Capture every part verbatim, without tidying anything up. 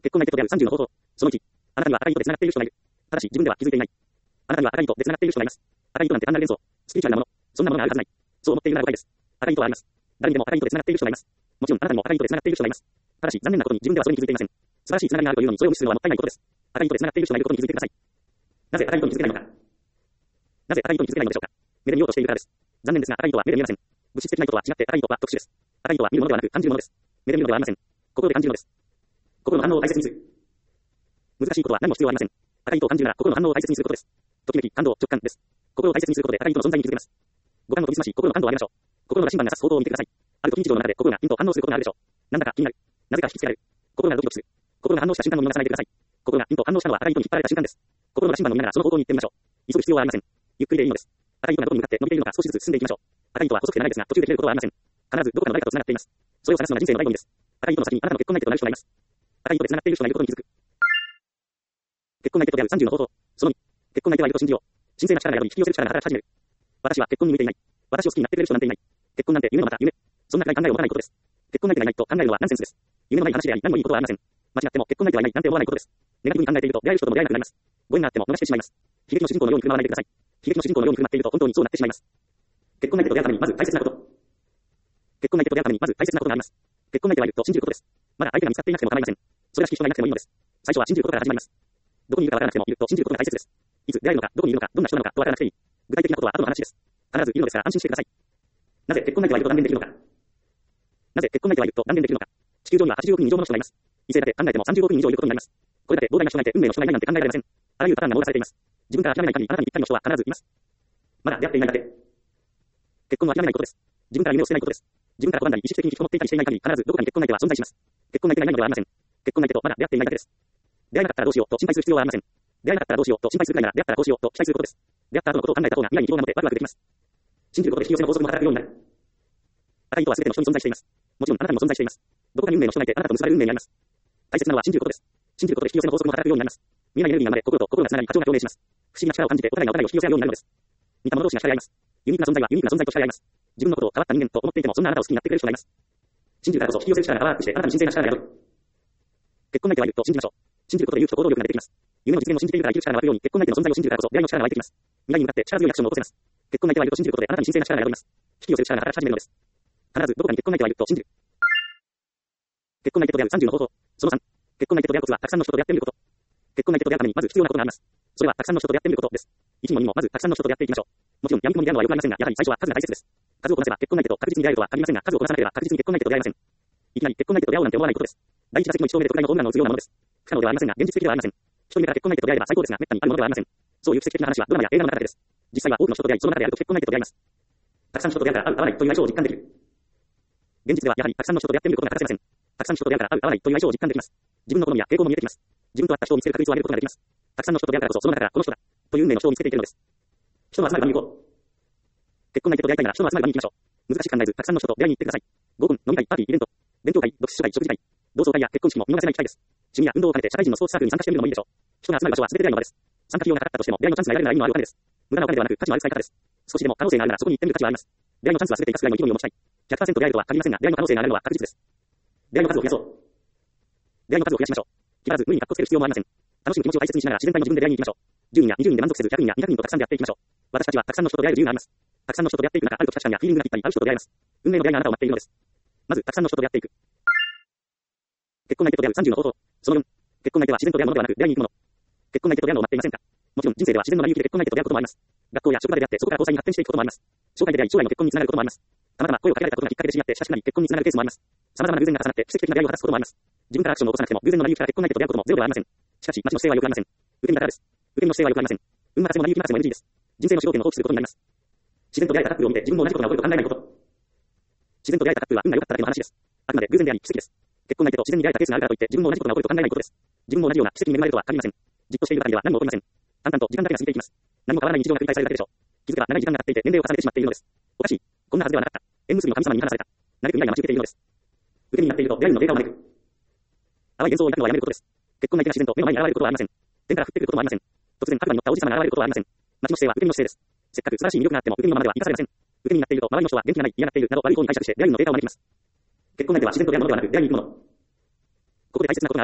結婚相手と出会うさんじゅうの方法。そのいち、あなたには赤い糸で繋がっている人がいる。ただし自分では気づいていない。あなたには赤い糸で繋がっている人がいます。赤い糸なんて単なる幻想、スピリチュアルなもの、そんなものがあるはずない。そう思っているなら誤解です。赤い糸はあります。誰にでも赤い糸で繋がっている人がいます。もちろんあなたにも赤い糸で繋がっている人がいます。ただし残念なことに自分ではそれに気づいていません。素晴らしい繋がりがあるというのにそれを無視するのはもったいないことです。赤い糸で繋がっている人がいることに気づいてください。なぜ赤い糸に気づけないのか。なぜ赤い糸に気づけないのでしょうか。目で見ようとしているからです。残念ですが赤い糸は目で見えません。物質的な糸とは違って赤い糸は特殊です。赤い糸は見るものではなく感じるものです。目で見るのではありません。心で感じるのです。心の反応を大切にする。難しいことは何も必要ありません。赤い糸を感じるなら心の反応を大切にすることです。ときめき、感動、直感です。心を大切にすることで赤い糸の存在に気づけます。五感を研ぎ澄まし、心の感動を上げましょう。心の羅針盤が指す方向を見てください。ある時日常の中で心がピンと反応することがあるでしょう。なんだか気になる。なぜか引きつけられる。心がドキドキする。心が反応した瞬間の見逃さないでください。心がピンと反応したのは赤い糸に引っ張られた瞬間です。心の羅針盤を見ながらその方向に行ってみましょう。急ぐ必要はありません。ゆっくりでいいのです。赤い糸がどこに向かって伸びているのか少しずつ進んでいきましょう。赤い糸は細くて長いですが途中で切れることはありません。必ずどこかの誰かと繋がっています。それを探すのが人生の醍醐味です。赤い糸の先にあなたの結婚相手となる人がいます。赤い糸で繋がっている人がいることに気づく。結婚相手と出会うさんじゅうの方法。そのに、結婚相手はいると信じよう。神聖な力が宿り引き寄せる力が働き始める。私は結婚に向いていない。私を好きになってくれる人なんていない。結婚なんて夢のまた夢。そんな暗い考えを持たないことです。結婚相手がいないと考えるのはナンセンスです。夢のない話であり何もいいことはありません。間違っても結婚相手はいないなんて思わないことです。ネガティブに考えていると出会える人とも出会えなくなります。ご縁があっても逃してしまいます。悲劇の主人公のように振る舞わないでください。悲劇の主人公のように振る舞っていると本当にそうなってしまいます。結婚相手と出会うためにまず大切なこと。結婚相手と出会うためにまず大切なことがあります。結婚相手はいると信じることです。まだ相手が見つかっていなくても構いません。それらしき人がいなくてもいいのです。最初は信じることから始まります。どこにいるかわからなくてもいると信じることが大切です。いつ出会えるのか、どこにいるのか、どんな人なのかとわからなくていい。具体的なことは後の話です。必ずいるのですから安心してください。なぜ結婚相手はいると断言できるのか。なぜ結婚相手はいると断言できるのか。地球上にははちじゅうおく人以上もの人がいます。異性だけ考えてもさんじゅうおく人以上いることになります。これだけ膨大な人がいて運命の人がいないなんて考えられません。あらゆるパターンが網羅されています。自分から諦めない限りあなたにぴったりの人は必ずいます。まだ出会っていないだけ。結婚は諦めないことです。自分から夢を捨てないことです。自分から拒んだり意識的に引きこもっていたりしていない限り必ずどこかに結婚相手は存在します。結婚相手がいないのではありません。結婚相手とまだ出会っていないだけです。出会えなかったらどうしようと心配する必要はありません。出会えなかったらどうしようと心配するくらいなら出会ったらこうしようと期待することです。出会った後のことを考えた方が未来に希望なのでワクワクできます。信じることで引き寄せの法則も働くようになる。赤い糸は全ての人に存在しています。もちろんあなたにも存在しています。どこかに運命の人がいてあなたと結ばれる運命にあります。大切なのは信じることです。信じることで引き寄せの法則も働くようになります。見えないエネルギーが生まれ心と心がつながり波長が共鳴します。不思議な力を感じてお互いがお互いを引き寄せ合うようになるのです。似た者同士が惹かれ合います。ユニークな存在はユニークな存在と惹かれ合います。自分のことを変わった人間と思っていてもそんなあなたを好きになってくれる人がいます。信じるからこそ引き寄せる力がパワーアップしてあなたに神聖な力が宿る。結婚相手はいると信じましょう。信じることで勇気と行動力が出てきます。夢の実現を信じているから生きる力が湧くように結婚相手の存在を信じるからこそ出会いの力が湧いてきます。未来に向かって力強いアクションを起こせます。結婚相手はいると信じることであなたに神聖な力が宿ります。引き寄せる力が働き始めるのです。必ずどこかに結婚相手はいると信じる。結婚相手と出会うさんじゅうの方法。そのさん、結婚相手と出会うコツはたくさんの人と出会ってみること。結婚相手と出会うためにまず必要なことがあります。それはたくさんの人と出会ってみることです。いちにもにもまずたくさんの人と出会っていきましょう。もちろん闇雲に出会うのはよくありませんが、やはり最初は数が大切です。数をこなせば結婚相手と確実に出会えるとは限りませんが、数をこなさなければ確実に結婚相手と出会えません。いきなり結婚相手と出会おうなんて思わないことです。第一打席の一投目で特大のホームランを打つようなものです。不可能ではありませんが、現実的ではありません。一人目から結婚相手と出会えれば最高ですが、滅多にあるものではありません。そういう奇跡的な話はドラマや映画の中だけです。実際は多くの人と出会い、その中であると結婚相手と出会います。たくさんの人と出会うから合う合わないという相性を実感できる。現実ではやはりたくさんの人と出会ってみることが欠かせません。たくさんの人と出会うから合う合わないという相性を実感できます。自分の好みや傾向も見えてきます。自分と合った人を見つける確率を上げることができます。たくさんの人と出会うからこそその中からこの人だという運命の人を見つけていけるのです。人の集まる場に行こう。結婚相手と出会いたいなら人の集まる場に行きましょう。難しく考えずたくさんの人と出会いに行ってください。合コン、飲み会、パーティー、イベント、勉強会、読書会、食事会、同窓会や結婚式も見逃せない機会です。趣味や運動を兼ねて社会人のスポーツサークルに参加してみるのもいいでしょう。人が集まる場所は全て出会いの場です。参加費用がかかったとしても出会いのチャンスが得られるのはいいお金です。無駄なお金ではなく価値のある使い方です。少しでも可能性があるならそこに行ってみる価値はあります。出会いのチャンスは全て生かすぐらいの意気込みを持ちたい。ひゃくパーセント 出会えるとは限りませんが、出会いの可能性があるのは確実です。出会いの数を増やそう。出会いの数を増やしましょう。気張らず無理に格好つける必要もありません。楽しむ気持ちを大切にしながら自然体の自分で出会いに行きましょう。じゅうにんやにじゅうにんで満足せずひゃくにんやにひゃくにんとたくさん出会っていきましょう。私たちはたくさんの人と出会える自由があります。たくさんの人と出会っていく中、ある時価値観やフィーリングがぴったり合う人と出会います。運命の出会いがあなたを待っているのです。まずたくさんの人と出会っていく。結婚相手と出会うさんじゅうの方法。そのよん、結婚相手は自然と出会うものではなく出会いに行くもの。結婚相手と出会うのを待っていませんか。もちろん人生では自然の成り行きで結婚相手と出会うこともあります。学校や職場で出会ってそこから交際に発展していくこともあります。紹介で出会い将来の結婚につながることもあります。たまたま声をかけられたことがきっかけで知り合って親しくなり結婚につながるケースもあります。様々な偶然が重なって奇跡的な出会いを果たすこともあります。自分からアクションを起こさなくても偶然の成り行きから結婚相手と出会うこともゼロではありません。しかし街の姿勢は良くありません。受け身だからです。受け身の姿勢は良くありません。運任せも成り行き任せも エヌジー です。人生の主導権を放棄することになります。自然と出会えたカップルを見て自分も同じことが起こると考えないこと。自然と出会えたカップルは運が良かっただけの話です。あくまで偶然であり奇跡です。結婚相手と自然に出会えたケースがあるからといって自分も同じことが起こると考えないことです。自分も同じような奇跡に恵まれるとは限りません。じっとしている限りは何も起こりません。淡々と時間だけが過ぎていきます。何も変わらない日常が繰り返されるだけでしょう。気づけば長い時間が経っていて年齢を重ねてしまっているのです。おかしい。こんなはずではなかった。縁結びの神様に見放された。嘆く未来が待ち受けているのです。受け身になっていると出会いのデータを招く。淡い幻想を抱くのはやめることです。結婚相手が自然と目の前に現れることはありません。天から降ってくることもありません。突然白馬に乗った王子様が現れることはありません。街の姿勢は受け身の姿勢です。せっかく素晴らしい魅力があっても受け身のままでは生かされません。受け身になっていると周りの人は元気がない、嫌がっているなど悪い方に解釈して出会いのデータを招きます。結婚相手は自然と出会うものではなく出会いに行くもの。ここで大切なことがあります。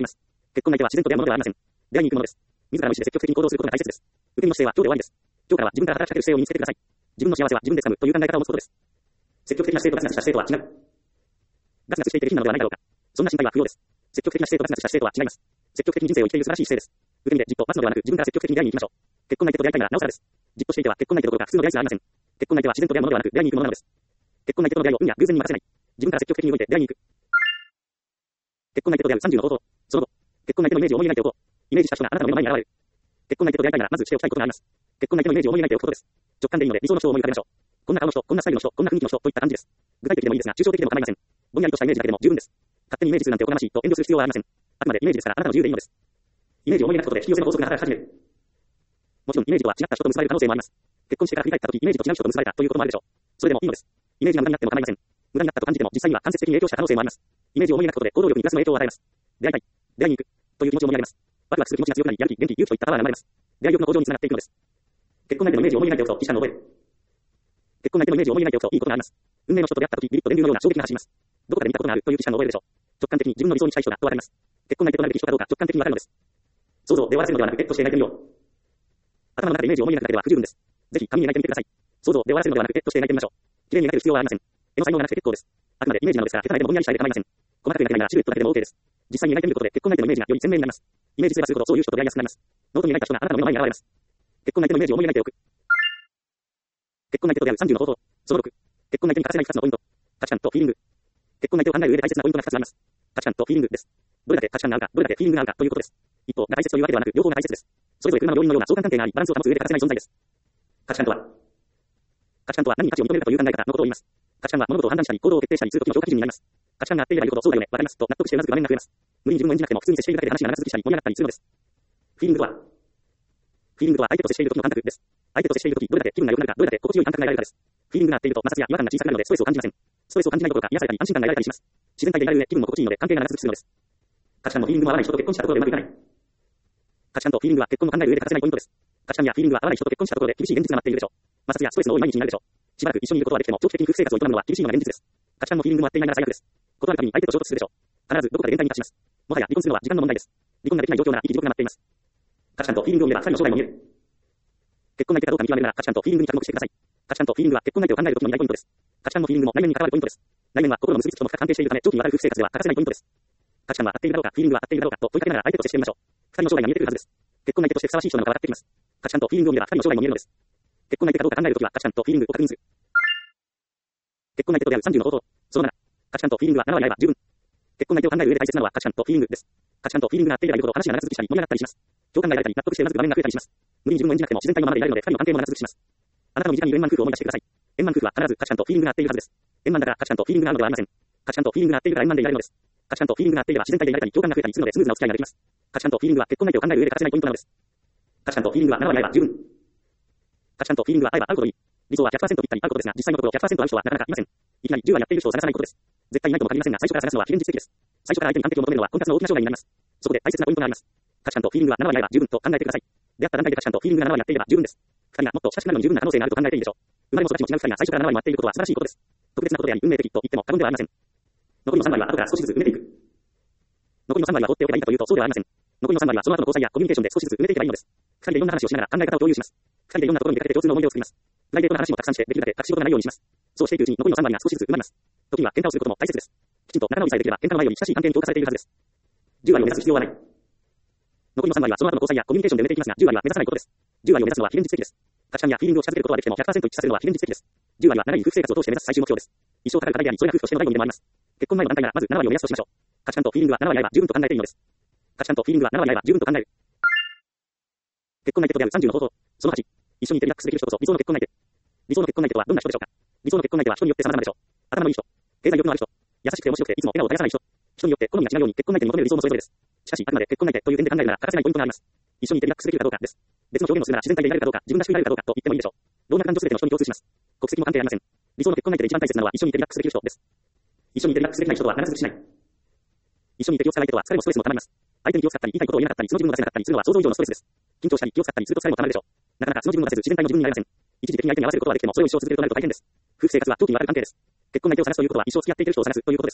結婚相手は自然と出会うものではありません。出会いに行くものです。自らの意思で積極的に行動することが大切です。受け身の姿勢は今日で終わりです。今日からは自分から働きかける姿勢を身につけてください。自分の幸せは自分で掴むという考え方を持つことです。積極的な姿勢とガツガツした姿勢とは違う。ガツガツしていて不利なのではないだろうか。そんな心配は不要です。積極的な姿勢とガツガツした姿勢とは違います。積極的に人生を生きている素晴らしい姿勢です。受け身でじっと待つのではなく自分から積極的に出会いに行きましょう。結婚相手と出会いたいならなおさらです。じっとしていては結婚相手どころか普通の出会いすらありません。結婚相手は自然と出会うものではなく出会いに行くものなのです。結婚相手との出会いを運や偶然に任せない。自分から積極的に動いて出会いに行く。結婚相手と出会うさんじゅうの方法。その後、結婚相手のイメージを思い描いておこう。イメージした人があなたの目の前に現れる。結婚相手と出会いたいならまずしておきたいことがあります。結婚相手のイメージを思い描いておくことです。直感でいいので理想の人を思い浮かべましょう。こんな顔の人、こんなスタイルの人、こんな雰囲気の人といった感じです。具体的でもいいですが、抽象的でも構いません。ぼんやりとしたイメージだけでも十分です。勝手にイメージするなんておこがましいと遠慮する必要はありません。あくまでイメージですからあなたの自由でいいのです。イメージを思い描くことで引き寄せの法則が働き始める。もちろんイメージとは違った人と結ばれる可能性もあります。結婚してから振り返った時イメージと違う人と結ばれたということもあるでしょう。それでもいいのです。イメージが無駄になっても構いません。無駄になったと感じても実際には間接的に影響した可能性もあります。イメージを思い描くことで行動力にプラスの影響を与えます。出会いたい、出会いに行くという気持ちを盛り上げます。ワクワクする気持ちが強くなり、やる気、元気、勇気といったパワーが生まれます。出会い欲の向上につながっていくのです。結婚相手のイメージを思い描いておくと、意識感を覚える。結婚相手のイメージを思い描いておくといいことがあります。運命の人と出会った時、ビビッと電流のような衝撃が走ります。どこかで見たことがあるという意識感を覚えるでしょう。直感的に自分の理想にしたい人がとわかります。結婚相手となるべき人かどうか直感的にわかるのです。想像で終わらせるのではなく、ペットして描いてみよう。頭の中でイメージを思い描くだけでは不十分です。ぜひ紙に描いてみてください。想像で終わらせるのではなく、ペットして描いてみましょう。綺麗に描ける必要はありません。絵の才能がなくて結構です。あくまでイメージなのですから、下手な絵でもぼんやりした絵で構いません。細かく描けないならシルエットだけでも OK です。実際に描いてみることで結婚相手のイメージがより鮮明になります。イメージすればするほどそういう人と出会いやすくなります。ノートに描いた人があなたの目の前に現れます。結婚相手のイメージを思い描いておく。結婚相手と出会うさんじゅうの方法。そのろく。結婚相手に欠かせないふたつのポイント。価値観とフィーリング。結婚相手を考える上で大切なポイントがふたつあります。価値観とフィーリングです。どれだけ価値観が合うか、どれだけフィーリングが合うかということです。一方が大切というわけではなく、両方が大切です。それぞれ車の両輪のような相関関係があり、バランスを保つ上で欠かせない存在です。価値観とは価値観とは何に価値を認めるかという考え方のことを言います。価値観は物事を判断したり、行動を決定したりする時の評価基準になります。価値観が合っていればいるほどそうだよね、わかりますと納得してうなずく場面が増えます。無理に自分を演じなくても普通に接しているだけで話が長続きしたり盛り上がったりするのです。フィーリングとはフィーリングとは相手と接している時の感覚です。相手と接している時、どれだけ気分が良くなるか、どれだけ心地よい感覚が得られるかです。フィーリングが合っていると摩擦や違和感が小さくなるのでストレスを感じません。ストレスを感じないどころか癒されたり安心感が得られたりします。自然体でいられる上、気分も心地いいので関係が長続きするのです。価値観もフィーリングも合わない人と結婚したところでうまくいかない。価値観とフィーリングは結婚を考える上で欠かせないポイントです。価値観やフィーリングは合わない人と結婚したところで厳しい現実が待っているでしょう。摩擦やストレスの多い毎日になるでしょう。しばらく一緒にいることはできても長期的に夫婦生活を営むのは厳しいのが現実です。価値観もフィーリングも合っていないなら最悪です。断るたびに相手と衝突するでしょう。必ずどこかで限界に達します。もはや離婚するのは時間の問題です。離婚ができない状況なら生き地獄が待っています。価値観とフィーリングを見れば二人の将来も見える。結婚相手かどうか見極めるなら価値観とフィーリングに着目してください。価値観とフィーリングは結婚相手を考える時の二大ポイントです。価値観もフィーリングも内面に関わるポイントです。内面は心の結びつきとも深く関係しているため長期にわたる夫婦生活では欠かせないポイントです。価値観は合っているかどうか、フィーリングは合っているかどうかと問いかけながら相手と接してみましょう。二人の将来が見えてくるはずです。結婚相手としてふさわしい人なのか笑ってきます。価値観とフィーリングを見れば二人の将来も見えるのです。結婚相手かどうか考えるときは価値観とフィーリングを確認する。結婚相手と出会うさんじゅうの方法。そのなな。価値観とフィーリングはなな割あれば十分。結婚相手を考える上で大切なのは価値観とフィーリングです。価値観とフィーリングが合っていればいるほど話が長続きしたり盛り上がったりします。共感が得られたり納得してうなずく場面が増えたりします。無理に自分を演じなくても自然体のままでいられるので二人の関係も長続きします。あなたの身近にいる円満夫婦を思い出してください。円満夫婦は必ず価値観とフィーリングが合っているはずです。円満だから価値観とフィーリングが合うのではありません。価値観とフィーリングが合っているから円満でいられるのです。価値観とフィーリングが合っていれば自然体でいられたり共感が増えたりするのでスムーズなお付き合いができます。価値観とフィーリングは結婚相手を考える上で欠かせないポイントなのです。価値観とフィーリングはなな割あれば十分。価値観とフィーリングは合えば合うほどいい。理想は ひゃくパーセント ぴったり合うことですが、実際のところ ひゃくパーセント 合う人はなかなかいません。いきなりじゅう割やっている人を探さないことです。絶対いないとも限りませんが、最初から探すのは非現実的です。最初から相手に完璧を求めるのは婚活の大きな障害になります。そこで大切なポイントがあります。価値観とフィーリングはなな割あれば十分と考えてください。出会った段階で価値観とフィーリングがなな割やっていれば十分です。二人がもっと親しくなるのに十分な可能性があると考えていいでしょう。生まれも育ちも違う二人が最初からなな割も合っていることは素晴らしいことです。特別なことであり運命的と言っても過言ではありません。残りのさん割は後から少しずつ埋めていく。残りのさん割は放っておけばいいかというとそうではありません。残りのさん割はその後の交際やコミュニケーションで少しずつ埋めていけばいいのです。二人でいろんな話をしながら考え方を共有します。二人でいろんなところに出かけて共通の思い出を作ります。プライベートな話もたくさんしてできるだけ隠し事がないようにします。そうしていくうちに残りのさん割が少しずつ埋まります。時には喧嘩をすることも大切です。きちんと仲直りさえできれば喧嘩のないように親しい関係に強化されているはずです。じゅう割を目指す必要はない。残りのさん割はその後の交際やコミュニケーションで埋めていきますが、じゅう割は目指さないことです。じゅう割を目指すのは非現実的です。価値観やフィーリングを近づけることはできても ひゃくパーセント 一致させるのは非現実的です。じゅう割は長い夫婦生活を通して目指す最終目標です。一生かかる課題であり、それが夫婦としての醍醐味でもあります。結婚前の段階ならまずなな割を目指すとしましょう。価値観とフィーリングはなな割あれば十分と考えていいのです。価値観とフィーリングはなな割あれば十分と考える。結婚相手と出会うさんじゅうの方法。そのはち。一緒にいてリラックスできる人こそ理想の結婚相手。理想の結婚相手とはどんな人でしょうか。理想の結婚相手は人によって様々でしょう。頭のいい人、経済力のある人、優しくて面白くていつも笑顔を絶やさない人、人によって好みが違うように結婚相手に求める理想もそれぞれです。しかしあくまで結婚相手という点で考えるなら欠かせないポイントがあります。一緒にいてリラックスできるかどうかです。別の表現をするなら自然体でいられるかどうか、自分らしくいられるかどうかと言ってもいいでしょう。老若男女すべての人に共通します。国籍も関係ありません。理想の結婚相手で一番大切なのは一緒にいてリラックスできる人です。一緒にいてリラックスできない人とは長続きしない。一緒にいて気を使う相手とは疲れもストレスもたまります。相手に気を使ったり言いたいことを言えなかったり、その自分が出せなかったりするのは想像以上のストレスです。緊張したり気を使ったりすると疲れもたまるでしょう。なかなかその自分が出せず自然体の自分になれません。一時的に相手に合わせることはできてもそれを一生続けるとなると大変です。夫婦生活は長期にわたる関係です。結婚相手を探すということは一生付き合っていける人を探すということです。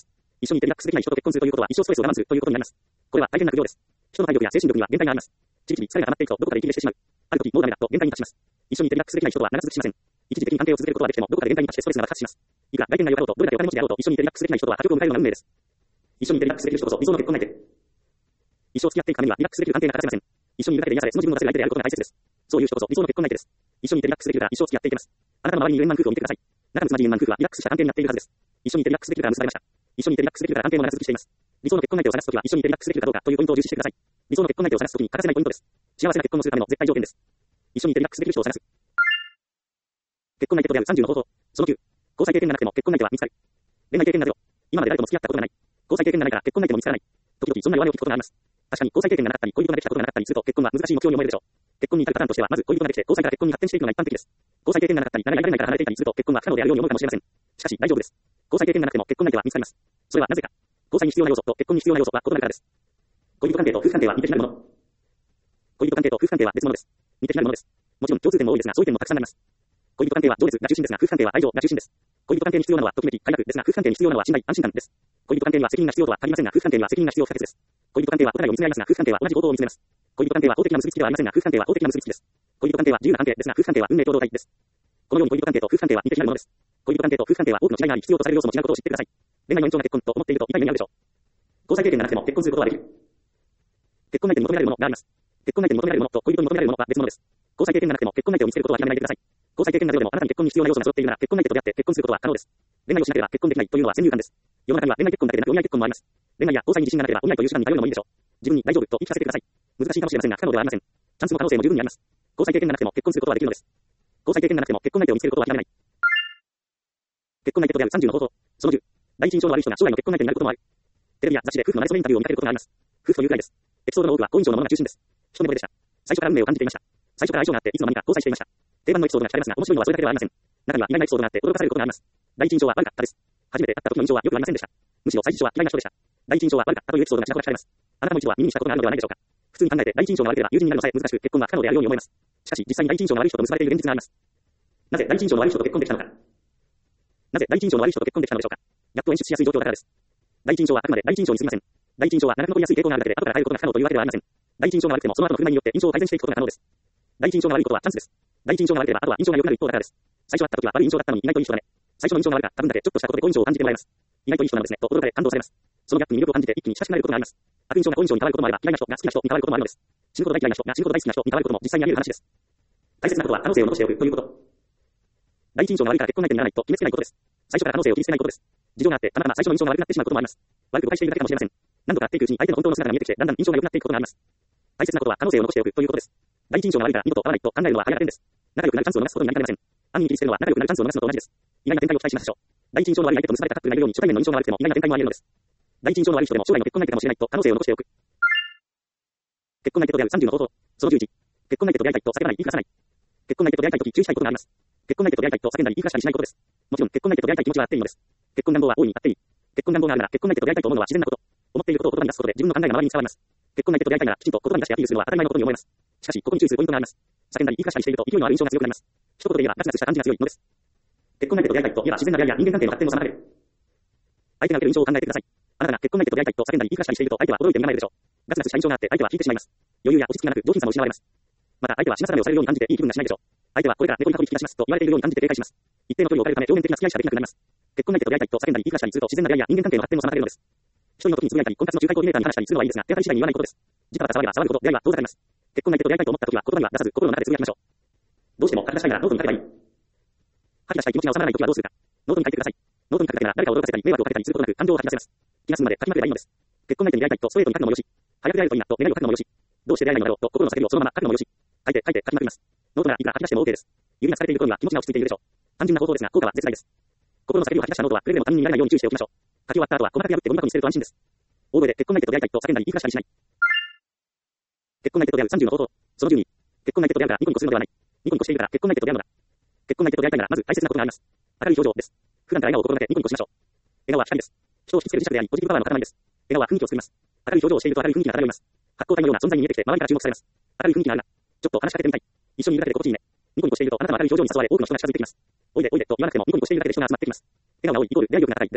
一緒にいてリラックスできない人と結婚するということは一生ストレスを我慢するということになります。これは大変な苦情です。人の体力や精神力には限界があります。ちびちび疲れが溜まっていくとどこかで息切れしてしまう。ある時もうダメだと限界に達します。一緒にいてリラックスできない人とは長続きしません。一時的に関係を続けることはできてもどこかで限界に達してストレスが爆発します。いくら外見が良かろうとどれだけお金持ちであろうと一緒にいてリラックスできない人とは破局を迎えるような運命です。一緒にいてリラックスできる人こそ理想の結婚相手。一生付き合っていくためにはリラックスできる関係が欠かせません。一緒にいるだけで癒され、その自分の出せる相手であることが大切です。そういう人こそ理想の結婚相手です。一緒にいてリラックスできるから一生付き合っていけます。あなたの周りに円満夫婦を見てください。仲睦まじい円満夫婦はリラックスした関係になっているはずです。一緒にいてリラックスできるから結ばれました。一緒にいてリラックスできるから関係も長続きしています。理想の結婚相手を探すときは一緒にいてリラックスできるかどうかというポイントを重視してください。理想の結婚相手を探すときに欠かせないポイントです。幸せな結婚をするための絶対条件です。一緒にいてリラックスできる人を探す。結婚相手と出会うさんじゅうの方法。そのきゅう。交際経験がなくても結婚相手は見つかる。恋愛経験がゼロ。今まで誰とも付き合ったことがない。交際経験がないから結婚相手も見つからない。時々そんな弱音を聞くことがあります。確かに交際経験がなかったり恋人ができたことがなかったりすると結婚は難しい目標に思えるでしょう。結婚に至るパターンとしてはまず恋人ができて交際から結婚に発展していくのが一般的です。交際経験がなかったり慣れられないから離れていたりすると結婚は不可能であるように思うかもしれません。しかし大丈夫です。交際経験がなくても結婚相手は見つかります。それはなぜか。交際に必要な要素と結婚に必要な要素は異なるからです。恋人関係と夫婦関係は似て非なるもの。恋人関係と夫婦関係は別物です。似て非なるものです。もちろん共通点も多いですが相違点もたくさんあります。恋人関係は情熱が中心ですが夫婦関係は愛情が中心です。恋人関係に必要なのはときめき、快楽ですが夫婦関係に必要なのは信頼、安心感です。恋人関係には責任が必要とは限りませんが夫婦関係には責任が必要不可欠です。恋人関係はお互いを見つめ合いますが夫婦関係は同じ行動を見つめます。恋人関係は法的な結びつきではありませんが夫婦関係は法的な結びつきです。恋人関係は自由な関係ですが夫婦関係は運命共同体です。このように恋人関係と夫婦関係は似て非なるものです。恋人関係と夫婦関係は多くの違いがあり必要とされる要素も違うことを知ってください。恋愛の延長が結婚と思っていると痛い目に遭うでしょう。交際経験がなくても結婚することはできる。結婚相手に求められるものがあります。結婚相手に求められるものと恋人に求められるものは別物です。交際経験がなくても結婚相手を見つけることは諦めないでください。交際経験がゼロでもあなたに結婚に必要な要素が揃っているなら結婚相手と出会って結婚することは可能です。恋愛をしなければ結婚できないというのは先入観です。世の中には恋愛結婚だけでなくお見合い結婚もあります。恋愛や交際に自信がなければお見合いという手段に頼るのもいいでしょう。自分に大丈夫と言い聞かせてください。難しいかもしれませんが不可能ではありません。チャンスも可能性も十分にあります。交際経験がなくても結婚することはできるのです。交際経験がなくても結婚相手を見つけることは諦めない。結婚相手と出会うさんじゅうの方法。そのじゅう。第一印象の悪い人が将来の結婚相手になることもある。テレビや雑誌で夫婦の馴れ初めインタビューを見かけることがあります。夫婦というくらいです。エピソードの多くは好印象のものが中心です。一目惚れでした。最初から運命を感じていました。最初から相性があっていつの間にか交際していました。定番のエピソードが聞かれますが面白いのはそれだけではありません。中には意外なエピソードがあって驚かされることがあります。第一印象は悪かったです。初めて会った時の印象は良くありませんでした。むしろ最初は嫌いな人でした。第一印象は悪かったというエピソードがちらほら聞かれます。あなたも一度は耳にしたことがあるのではないでしょうか。普通に考えて第一印象が悪ければ友人になるのさえ難しく結婚は不可能であるように思います。しかし実際に第一印象の悪い人と結ばれている現実があります。なぜ第一印象の悪い人と結婚できたのか。なぜ第一印象の悪い人と結婚できたのでしょうか。やっと演出しやすい状況だからです。第一印象はあくまで第一印象に過ぎません。第一印象は長く残りやすい傾向があるだけで後から変えることが不可能というわけではありません。第一印象が悪くてもその後の振る舞いによって印象を改善していくことが可能です。第一印象が悪いことはチャンスです。第一印象が悪ければあとは印象が良くなる一方だからです。最初会った時は悪い印象だったのに意外といい人だね。最初の印象が悪かった分だけちょっとしたことで好印象を感じてもらえます。意外といい人なのですねと驚かれ感動されます。そのギャップに魅力を感じて一気に親しくなることがあります。悪印象が好印象に変わることもあれば嫌いな人が好きな人に変わることもあるのです。死ぬほど大嫌いな人が死ぬほど大好きな人に変わることも実際にあり得る話です。大切なことは可能性を残しておくということ。第一印象が悪いから結婚相手にならないと決めつけないことです。最初から可能性を切り捨てないことです。事情があってたまたま最初の印象が悪くなってしまうこともあります。悪く誤解しているだけかもしれません。何度か会っていくうちに相手の本当の姿が見えてきてだんだん印象が良くなっていくことがあります。大切なことは可能性を残しておくということです。第一印象が悪いから二度と会わないと考えるのは早点です。仲良くなるチャンスを逃すことになりかねません。安易に切り捨てるのは仲良くなるチャンスを逃すのと同じです。意外な展開を期待しましょう。第一印象の悪い相手と結ばれたカップルがいるように初対面の印象が悪くても意外な展開もあり得るのです。第一印象の悪い人でも将来の結婚相手かもしれないと可能性を残しておく。結婚相手と出会うさんじゅうの方法。そのじゅういち。結婚相手と出会いたいと叫ばない言いふらさない。結婚相手と出会いたいとき注意したいことがあります。結婚相手と出会いたいと叫んだり言いふらしたりしないことです。もちろん結婚相手と出会いたい気持ちはあっていいのです。結婚願望は大いにあっていい。結婚願望があるなら結婚相手と出会いたいと思うのは自然なこと。思っていることを言葉に出すことで自分の考えが周りに伝わります。結婚相手と出会いたいならきちんと言葉に出してアピールするのは当たり前のことに思います。しかしここに注意するポイントがあります。叫んだり言いふらしたりしていると勢いのある印象が強くなります。一言で言えばガツガツした感じが強いのです。結婚相手と出会いたいと言えば自然な出会いや人間関係の発展を妨げる。相手が受ける印象を考えてください。あなたが結婚相手と出会いたいと叫んだり言いふらしたりしていると相手は驚いて見ないでしょう。ガツガツした印象があって相手は引いてしまいます。余裕や落ち着きがなく上品さも失われます。また相手は品定めをされるように感じていい気分がしないでしょう。相手はこれから猫に運び引き出しますと言われているように感じて警戒します。一定の距離を置かれるため表面的な付き合いしかできなくなります。結婚相手と出会いたいと叫んだり言いふらしたりすると自然な出会いや人間関係の発展を妨げるのです。一人の時につぶやいたり婚活の仲介コーディネーターに話したりするのはいいですが手当たり次第に言わないことです。時間が触れば触るほど出会いは遠ざかります。結婚相手と出会いたいと思った時は言葉には出さず心の中でつぶやきましょう。どうしても書き出したいならノートに書けばいい。吐き出したい気持ちが収まらない時はどうするか。ノートに書いてください。ノートに書くだけなら誰かを驚かせたり迷惑をかけたりすることなく感情を吐き出せます。気が済むまで書きまくればいいのです。結婚相手に出会いたいとストレートに書くのもよし、早く出会えるといいなと願いを書くのもよし、どうして出会えないのだろうと心の叫びをそのまま書くのもよし、書いて書いて書きまくります。ノートならいくら吐き出しても OK です。指が疲れている頃には気持ちが落ち着いているでしょう。単純な方法ですが効果は絶大です。心の叫びを吐き出したノートはくれぐれも他人にならないように注意しておきましょう。書き終わった後は細かく破ってゴミ箱に捨てると安心です。大声で結婚相手と出会いたいと叫んだり言いふらしたりしない。結婚相手と出会うさんじゅうの方法。そのじゅうに。結婚相手と出会うからニコニコするのではない。ニコニコしているから結婚相手と出会うのだ。結婚相手と出会いたいならまず大切なことがあります。明るい表情です。普段から笑顔を心がけてニコニコしましょう。笑顔は光です。人を引きつける磁石でありポジティブパワーの塊です。笑顔は雰囲気を作ります。明るい表情をしていると明るい雰囲気が漂います。発光体のような存在に見えてきて周りから注目されます。明るい雰囲気があるな。ちょっと話しかけてみたい。一緒にいるだけで心地いいね。ニコニコしているとあなたの明るい表情に誘われ多くの人が近づいてきます。おいでおいでと言わなくてもニコニコしているだけで人が集まってきます。笑顔が多いイコール出会い力が高いです。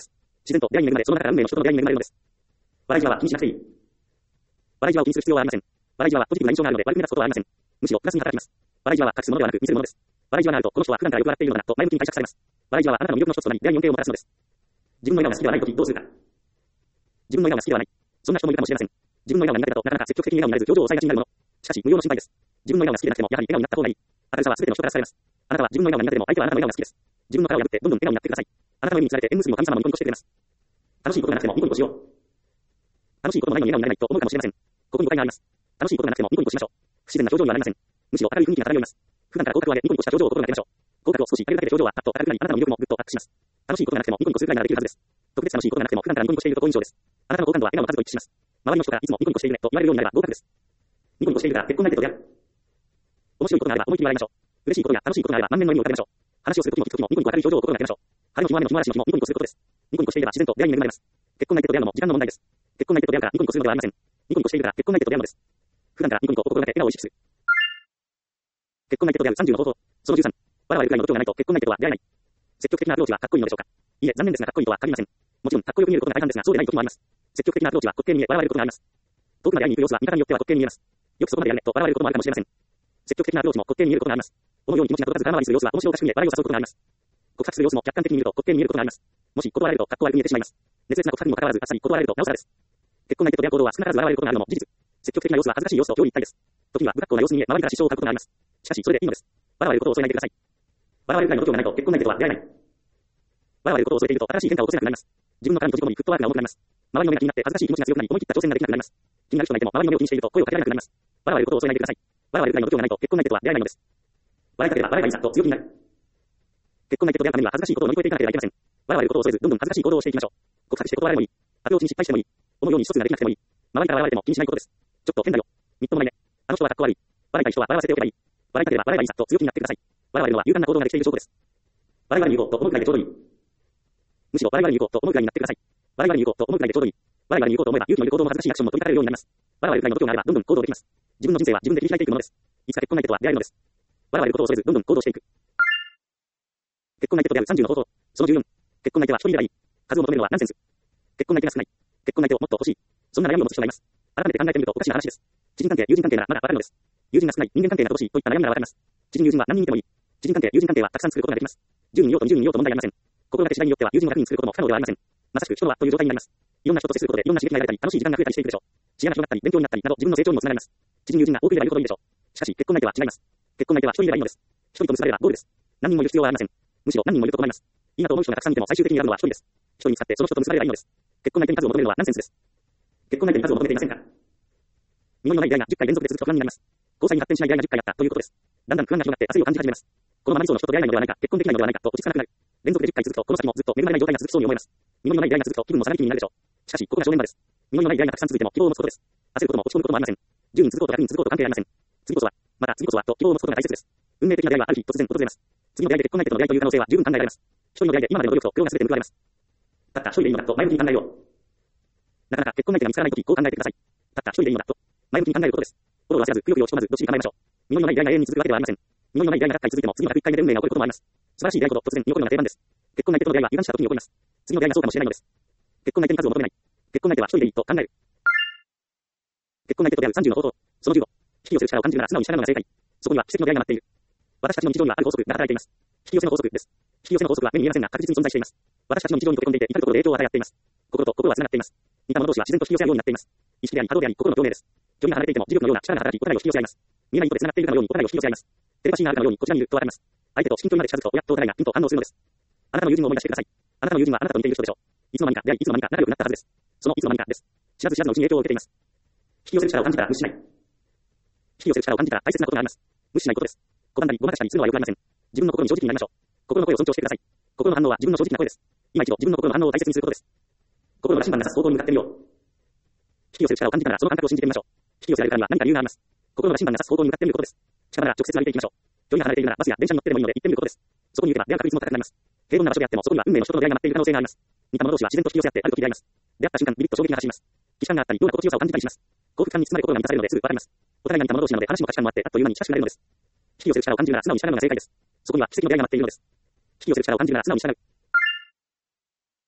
自然と出会いに恵まれ、その中から運命の人との出会いに恵まれるのです。笑いじわは気にしなくていい。笑いじわを気にする必要はありません。笑いじわはポジティブな印象があるので悪く目立つことはありません。むしろプラスに働きます。笑いじわは隠すものではなく見せるものです。笑いじわがあると、この人は普段からよく笑っているのだなと前向きに解釈されます。笑いじわはあなたの魅力の一つとなり、出会いに恩恵をもたらすのです。自分の笑顔が好きではないときどうするか。自分の笑顔が好きではない。そんな人もいるかもしれません。自分の笑顔が苦手だとなかなか積極的に笑顔になれず、表情を抑えがちになるもの。しかし、無用の心配です。自分の笑顔が好きでなくても、やはり笑顔になった方がいい。明るさは全ての人から好かれます。あなたは自分の笑顔が苦手でも、相手はあなたの笑顔が好きです。自分の殻を破って、どんどん笑顔になってください。あなたの意味にされて、縁結びの神様もニコニコしてくれます。楽しいことがなくてもニコニコしよう。楽しいこともないのに笑顔になれないと思うかもしれません。ここに誤解があります。楽しいことがなくてもニコニコしましょう。不自然な表情にはなりません。むしろ明るい雰囲気が漂います。普段から口角を上げ、ニコニコした表情を心がけましょう。口角を少し上げるだけで表情はパッと明るくなり、あなたの魅力もぐっとアップします。楽しいことがなくてもニコニコするくらいならできるはずです。特別楽しいことがなくても普段からニコニコしていると好印象です。あなたの好感度は笑顔の数と一致します。周りの人からいつもニコニコしているねと言われるようになれば合格です。ニコニコしているから結婚相手と出会う。面白いことがあれば思いっきり笑いましょう。嬉しいことや楽しいことがあれば満面の笑みを浮かべましょう。話をするときも聞くときもニコニコ明るい表情を心がけましょう。晴れの日も雨の日も嵐の日もニコニコすることです。ニコニコしていれば自然と出会いに恵まれます。結婚相手と出会うのも時間の問題です。結婚相手と出会うからニコニコするのではありません。ニコニコしているから結婚相手と出会うのです。普段からニコニコを心がけ笑顔を意識する。結婚相手と出会うさんじゅうの方法。そのじゅうさん。笑われるくらいの度胸がないと結婚相手とは出会えない。積極的なアプローチはかっこいいのでしょうか。いえ、残念ですがかっこいいとは限りません。もちろんかっこよく見えることが大半ですが、そうでない時もあります。積極的なアプローチは滑稽に見え、笑われることがあります。遠くまで会いに行く様子は見方によっては滑稽に見えます。よくそこまでやるねと笑われることもあるかもしれません。積極的なアプローチも滑稽に見えることがあります。このように気持ちが届かず空回りする様子は面白おかしく見え、笑いを誘うことがあります。告白する様子も客観的に見ると滑稽に見えることがあります。もし断られるとかっこ悪く見えてしまいます。熱烈な告白にもかかわらずあっさり断られるとなおさらです。結婚相手と出会う行動は少なからず笑われることがあるのも事実。積極的な様子は恥ずかしい様子と表裏一体です。時には不格好な様子に見え、周りから支障を買うことがあります。しかしそれでいいのです。笑われることを恐れないでください。笑われるくらいの度胸がないと結婚相手とは出会えない。笑われることを恐れていると新しい変化を起こせなくなります。自分の殻に閉じ込みフットワークが重くなります。周りの目が気になって恥ずかしい気持ちが強くなり思い切った挑戦ができなくなります。気になる人がいても周りの目を気にしていると声をかけられなくなります。笑われることを恐れないでください。笑われるくらいの度胸がないと結婚相手とは出会えないのです。笑いかければ笑いがいいさと強気になる。結婚相手と出会うためには恥ずかしいことを乗り越えていかなければいけません。笑われることを恐れずどんどん恥ずかしい行動をしていきましょう。告白して断られてもいい。アプローチに失敗してもいい。思うように一つができなくてもいい。周りから笑われても気にしないことです。ちょっと変だよ。みっともないね。あの人はかっこ悪い。笑いたい人は笑わせておけばいい。笑いかければ笑いがいいさと強気になってください。笑われるのは勇敢な行動ができている証拠です。笑い割りに行こうと思うくらいでちょうどいい。むしろ笑い割りに行こうと思うくらいになってください。笑い割りに行こうと思うくらいでちょうどいい。笑い割りに行こうと思えば勇気のいる行動も恥ずかしいアクションも取り掛かれるようになります。笑われるくらいの度胸があればどんどん行動できます。自分の人生は自分で切り開いていくものです。いつか結婚相手とは出会えるのです。笑われることを恐れずどんどん行動していく。結婚相手と出会うさんじゅうの方法。そのじゅうよん。結婚相手は一人ではいい。数を求めるのはナンセンス。結婚相手が少ない。結婚相手をもっと欲しい。そんな悩みを持つ人がいます。改めて考えてみるとおかしな話です。知人関係、友人関係ならまだわかるのです。友人が少ない、人間関係が乏しいといった悩みならわかります。知人友人は何人いてもいい。知人関係、友人関係はたくさん作ることができます。じゅうにんいようとにじゅうにんいようと問題ありません。心がけ次第によっては友人をひゃくにん作ることも不可能ではありません。まさしく人はという状態になります。いろんな人と接することでいろんな刺激が得られたり楽しい時間が増えたりしていくでしょう。知恵が広がったり勉強になったりなど自分の成長にもつながります。知人友人が多くいればいるほどいいでしょう。しかし結婚相手は違います。結婚相手は一人いればいいのです。一人と結ばれればゴールです。何人もいる必要はありません。むしろ何人もいると困ります。いいなと思う人がたくさんいても最終的に選ぶのは一人です。一人見つかってその人と結ばれればいいのです。結婚相手に数を求めるのはナンセンスです。結婚相手に数を求めていませんか。実りのない出会いがじゅっかい連続で続くと不安になります。交際に発展しない出会いがじゅっかいあったということです。だんだん不安が広がって焦りを感じ始めます。このまま理想の人と出会えないのではないか、結婚できないのではないかと落ち着かなくなる。連続でじゅっかい続くとこの先もずっと恵まれない状態が続きそうに思えます。実りのない出会いが続くと気分も下がり気味になるでしょう。しかしここが正念場です。実りのない出会いがたくさん続いても希望を持つことです。焦ることも落ち込むこともありません。じゅうにん続こうとひゃくにん続こうと関係ありません。次こそは、また次こそはと希望を持つことが大切です。運命的な出会いはある日突然訪れます。次の出会いで結婚相手との出会いという可能性は十分考えられます。一人の出会いで今までの努力と苦労が全て報われます。たった一人でいいのだと前向きに考えよう。なかなか結婚相手が見つからないときこう考えてください。たった一人でいいのだと前向きに考えることです。心を焦らずくよくよ落ち込まずどっしり構えましょう。実りのない出会いが永遠に続くわけではありません。実りのない出会いがひゃっかい続いても次のひゃくいっかいめで運命が起こることもあります。素晴らしい出会いほど突然に起こるのが定番です。結婚相手との出会いは油断した時に起こります。次の出会いがそうかもしれないのです。結婚相手に数を求めない。結婚相手は一人でいいと考える。結婚相手と出会うさんじゅうの方法。そのじゅうご。引き寄せる力を感じるなら素直に従うのが正解。そこには奇跡の出会いが待っている。私たちの日常にはある法則が働いています。引き寄せの法則です。引き寄せの法則は目に見えませんが確実に存在しています。私たちの日常に溶け込んでいて至るところで影響を与え合っています。心と心は繋がっています。似た者同士は自然と引き寄せ合うようになっています。意識であり、波動であり、心の共鳴です。距離が離れていても磁力のような力が働き、お互いを引き寄せ合います。見えない糸で繋がっているかのようにお互いを引き寄せ合います。テレパシーがあるかのようにこちらにいるとわかります。相手と至近距離まで近づくと、やっとお互いがピンと反応するのです。あなたの友人を思い出してください。あなたの友人はあなたと似ている人でしょう。いつの間にか出会い、いつの間にか仲良くなったはずです。そのいつの間にかです。知らず知らずのうちに影響を受けています。引き寄せる力を感じたら無視しない。引き寄せる力を感じたら大切なことがあります。無視しないことです。拒んだりごまかしたりするのはよくありません。自分の心に正直になりましょう。心の声を尊重してください。心の反応は自分の正直な声です。今一度自分の心の反応を大切にすることです。心が審判なさす方向に向かってみよう。引き寄せる力を感じたならその感覚を信じてみましょう。引き寄せられるからには何か理由があります。心が審判なさす方向に向かってみることです。近場なら直接歩いていきましょう。距離が離れているならバスや電車に乗ってでもいいので行ってみることです。そこに行けば出会う確率も高くなります。平凡な場所であってもそこには運命の人との出会いが待っている可能性があります。似た者同士は自然と引き寄せ合ってあるとき出会います。出会った瞬間ビリッと衝撃が走ります。既視感があったり、どんな心地よさを感じたりします。幸福感に包まれ心が満たされるのですぐわかります。お互いが似た者同士なので話も価値観もあってあっという間に親しくなれるのです。引き寄せる力を感じるなら素直に従うのが正解です。そこには奇跡の出会いが待っているのです。引き寄せる力を感じるなら素直に従う。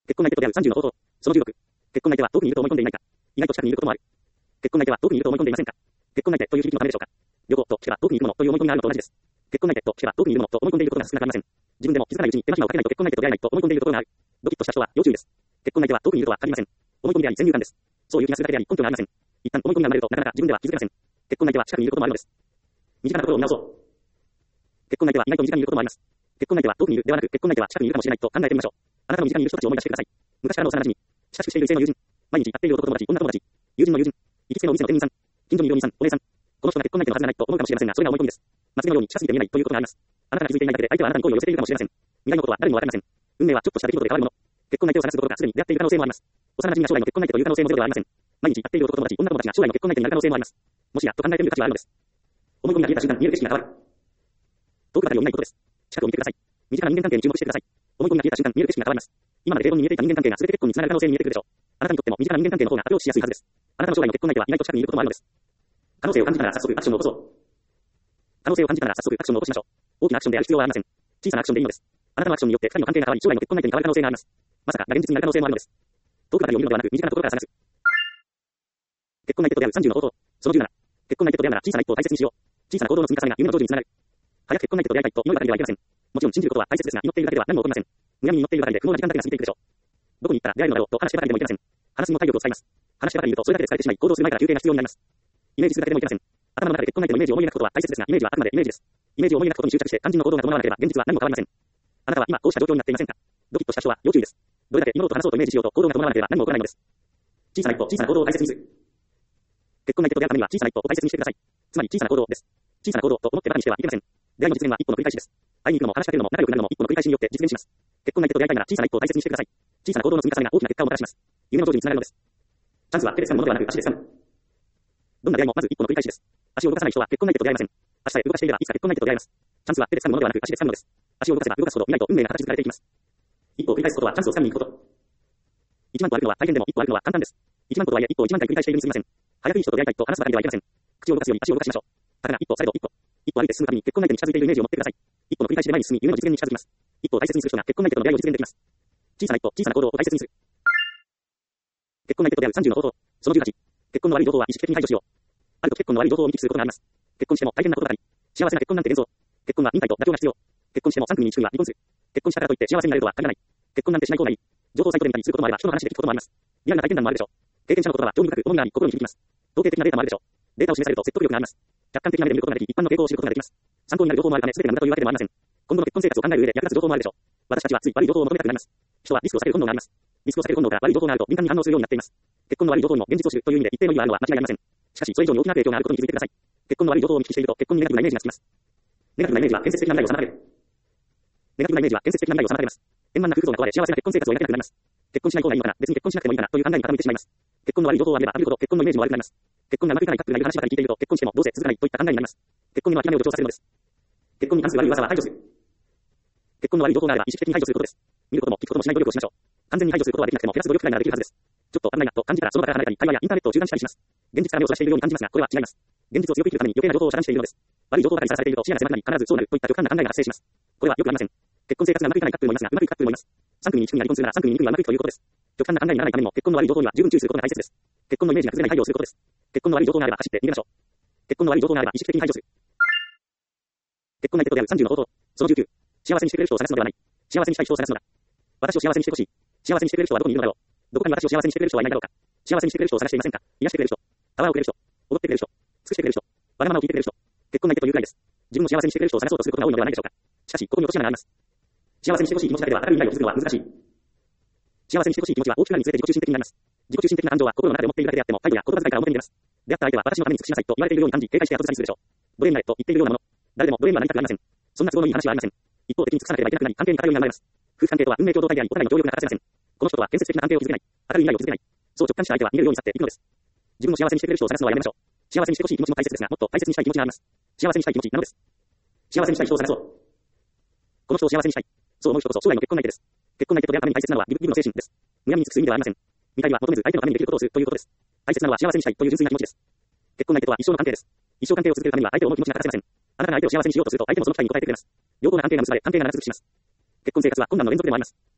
結婚相手と出会うさんじゅうの方法。そのじゅうろく。結婚相手は遠くにいると思い込んでいないか。意外と近くにいることもある。結婚相手は遠くにいると思い込んでいませんか。結婚相手という響きのためでしょうか。旅行と聞けば遠くにいるものという思い込みがあるのと同じです。結婚相手と聞けば遠くにいるものと思い込んでいることが少なくありません。自分でも気づかないうちに手間暇をかけないと結婚相手と出会えないと思い込んでいるところがある。ドキッとした人は要注意です。結婚相手は遠くにいるとは限りません。思い込みであり先入観です。そういう気がするだけであり根拠がありません。一旦思い込みが生まれるとなかなか自分では気づけません。結婚相手は近くにいることもあるのです。身近なところを見直そう。結婚相手は意外と身近にいることもあります。結婚相手は遠くにいるではなく、結婚相手は近くにいるかもしれないと考えてみましょう。あなたの身近にいる人たちを思い出してください。昔からの幼馴染。親しくしている異性の友人。毎日会っている男友達、女友達。友人の友人。行きつけのお店の店員さん。近所にいるお兄さん、お姉さん。この人が結婚相手のはずがないと思うかもしれませんが、それが思い込みです。祭りのように近すぎて見えないということがあります。あなたが気づいていないだけで相手はあなたに好意を寄せているかもしれません。未来のことは誰にもわかりません。運命はちょっとした出来事で変わるもの。結婚相手を探すことがすでに出会っている可能性もあります。幼馴染が将来の結婚相手という可能性もゼロではありません。毎日会っている男友達、女友達が将来の結婚相手になる可能性もあります。もしやと考えてみる価値はあるのです。思い込みが消えた瞬間、見える景色が変わる。遠くばかりを見ないことです。近くを見てください。身近な人間関係に注目してください。思い込みが消えた瞬間、見える景色が変わります。今まで平凡に見えていた人間関係が全て結婚につながる可能性に見えてくるでしょう。あなたにとっても身近な人間関係の方がアプローチしやすいはずです。あなたの将来の結婚相手は意外と近くにいることもあるのです。可能性を感じたなら早速アクションを起こそう。可能性を感じたなら早速アクションを起こしましょう。大きなアクションである必要はありません。小さなアクションでいいのです。あなたのアクションによってふたりの関係が変わり、将来の結婚相手に変わる可能性があります。まさかが現実になる可能性もあるのです。遠くばかりを見るのではなく、身近なところから探す。結婚相手と出会うさんじゅうの方法。そのじゅうなな。結婚相手と出会うなら小さな一歩を大切にしよう。小さな行動の積み重ねが夢の成就につながる。早く結婚相手と出会いたいと祈るばかりではいけません。もちろん信じることは大切ですが、祈っているだけでは何も起こりません。むやみに祈っているばかりで不毛な時間だけが過ぎていくでしょう。どこに行ったら出会えるのだろうと話してばかりでもいけません。話にも体力を使います。話してばかりいるとそれだけで疲れてしまい、行動する前から休憩が必要になります。イメージするだけでもいけません。頭の中で結婚相手のイメージを思い描くことは大切ですが、イメージはあくまでイメージです。イメージを思い描くことに執着して肝心の行動が伴わなければ現実は何も変わりません。あなたは今こうした状況になっていませんか。ドキッとした人は要注意です。どれだけ妹と話そうとイメージしようと行動が伴わなければ何も起こらないのです。小さな一歩、小さな行動を大切にする。結婚相手と出会うためには小さな一歩を大切にしてください。つまり小さな行動です。小さな行動と思ってばかりにしてはいけません。出会いの実現は一歩の繰り返しです。会いに行くのも話しかけるのも仲良くなるのも一歩の繰り返しによって実現します。結婚相手と出会いたいなら小さな一歩を大切にしてください。小さな行動の積み重ねが大きな結果をもたらします。夢の成就につながるのです。チャンスは手で掴むものではなく足で掴む。どんな出会いもまず一歩の繰り返しです。足を動かさない人は結婚相手と出会えません。足さえ動かしていればいつか結婚相手と出会えます。チャンスは手で掴むものではなく足で掴むのです。足を動かせば動かすほど未来と運命が形作られていきます。一歩を繰り返すことはチャンスを掴みに行くこと。一万歩歩くのは大変でも一歩歩くのは簡単です。一万歩とはいえ一歩を一万回繰り返しているに過ぎません。早くいい人と出会いたいと話すばかりではいけません。口を動かすように足を動かしましょう。ただが一歩されど一歩。一歩歩いて進むたびに結婚相手に近づいているイメージを持ってください。一歩の繰り返しで前に進み夢の実現に近づきます。一歩を大切にする人が結婚相手との出会いを実現できます。小さな一歩、小さな行動を大切にする。結婚相手と出会うさんじゅうの方法。そのじゅうはち。結婚の悪い情報は意識的に排除しよう。あると結婚の悪い情報を見聞きすることがあります。結婚しても大変なことばかり。幸せな結婚なんて現像。結婚は忍耐と妥協が必要。結婚してもさん組にいち組は離婚する。結婚したからといって幸せになれるとは限らない。結婚なんてしない方がいい。情報サイトで見たりすることもあれば人の話で聞くこともあります。リアルな体験談もあるでしょう。経験者の言葉は興味深く重みがあり心に響きます。統計的なデータもあるでしょう。データを示されると説得力があります。客観的な目で見ることができ、一般の傾向を知ることができます。参考になる情報もあるため全てが無駄というわけでもありません。今後の結婚生活を考える上で役立つ情報もあるでしょう。私たちはつい悪い情報を求めたくなります。人はリスクを避ける本能があります。リスクを避ける本能が悪い情報があると敏感に反応するようになっています。結婚の悪い情報にも現実を知るという意味で一定の意味があるのは間違いありません。しかしそれ以上に大きな影響があることに気づいてください。結婚の悪い情報を見聞きしていると結婚にネガティブなイメージがつきます。ネガティブなイメージは建設的な未来を妨げる。ネガティブなイメージは建設的な未来を妨げます。円満な空想が壊れ幸せな結婚生活を描けなくなります。結婚しない方がいいのかな、別に結婚しなくてもいいのかなという考えに傾いてしまいます。結婚の悪い情報を浴びれば浴びるほど結婚のイメージも悪くなります。結婚がうまくいかないカップルがいる話ばかり聞いていると結婚してもどうせ続かないといった考えになります。結婚には諦めを助長させるのです。結婚に関する悪い噂は排除する。結婚の悪い情報があれば意識的に排除することです。見ることも聞くこともしない努力をしましょう。完全に排除することはできなくても減らす努力くらいならできるはずです。ちょっと危ないなと感じたらその場から離れたり、会話やインターネットを中断したりします。現実から目をそらしているように感じますが、これは違います。現実を強く生きるために余計な情報を遮断しているのです。悪い情報ばかりさらされていると視野が狭くなり必ずそうなるといった極端な考えが発生します。これはよくありません。結婚生活がうまくいかないカップルもいますが、うまくいくカップルもいます。さん組にいち組が離婚するならさん組にに組はうまくいくということです。極端な考えにならないためにも結婚の悪い情報には十分注意することが大切です。結婚のイメージが崩れない配慮をすることです。結婚の悪い情報があれば走って逃げましょう。結婚の悪い情報があれば意識的に排除する。結婚相手と出会うさんじゅうの方法。そのじゅうきゅう。幸せにしてくれる人を探すのではない。幸せにしたい人を探すのだ。私を幸せにしてほしい。幸せにしてくれる人はどこにいるのだろう。どこかに私を幸せにしてくれる人はいないだろうか。幸せにしてくれる人を探していませんか。癒してくれる人。パワーをくれる人。踊ってくれる人。尽くしてくれる人。わがままを聞いてくれる人。結婚相手というくらいです。自分も幸せにしてくれる人を探そうとすることが多いのではないでしょうか。しかし、ここに落とし穴があります。幸せにしてほしい気持ちだけでは明るい未来を築くのは難しい。幸せにしてほしい気持ちは大きくなるにつれて自己中心的になります。自己中心的な感情は心の中で思っているだけであっても態度や言葉遣いから表に出ます。出会った相手は私のために尽くしなさいと言われているように感じ、警戒して後ずさりするでしょう。奴隷になれと言っているようなもの。誰でも奴隷にはなりたくありません。そんな都合のいい話はありません。一方的に尽くさなければいけなくなり、関係に偏りが生まれます。夫婦関係とは運命共同体であり、お互いの協力が欠かせません。この人とは建設的な関係を築けない。明るい未来を築けない。そう直感した相手は逃げるように去っていくのです。自分を幸せにしてくれる人を探すのはやめましょう。幸せにしてほしい気持ちも大切ですが、もっと大切にしたい気持ちがあります。幸せにしたい気持ちなのです。幸せにしたい人を探そう。この人を幸せにしたい。そう思う人こそ将来の結婚相手です。結婚相手と出会うために大切なのはギブギブの精神です。むやみに尽くす意味ではありません。見返りは求めず相手のためにできることをするということです。大切なのは幸せにしたいという純粋な気持ちです。結婚相手とは一生の関係です。一生関係を続けるためには相手を思う気持ちが欠かせません。あなたが相手を幸せにしようとすると相手もその期待に応えてくれます。両方が関係が結ばれ、関係が長続きします。結婚生活は困難の連続でもあります。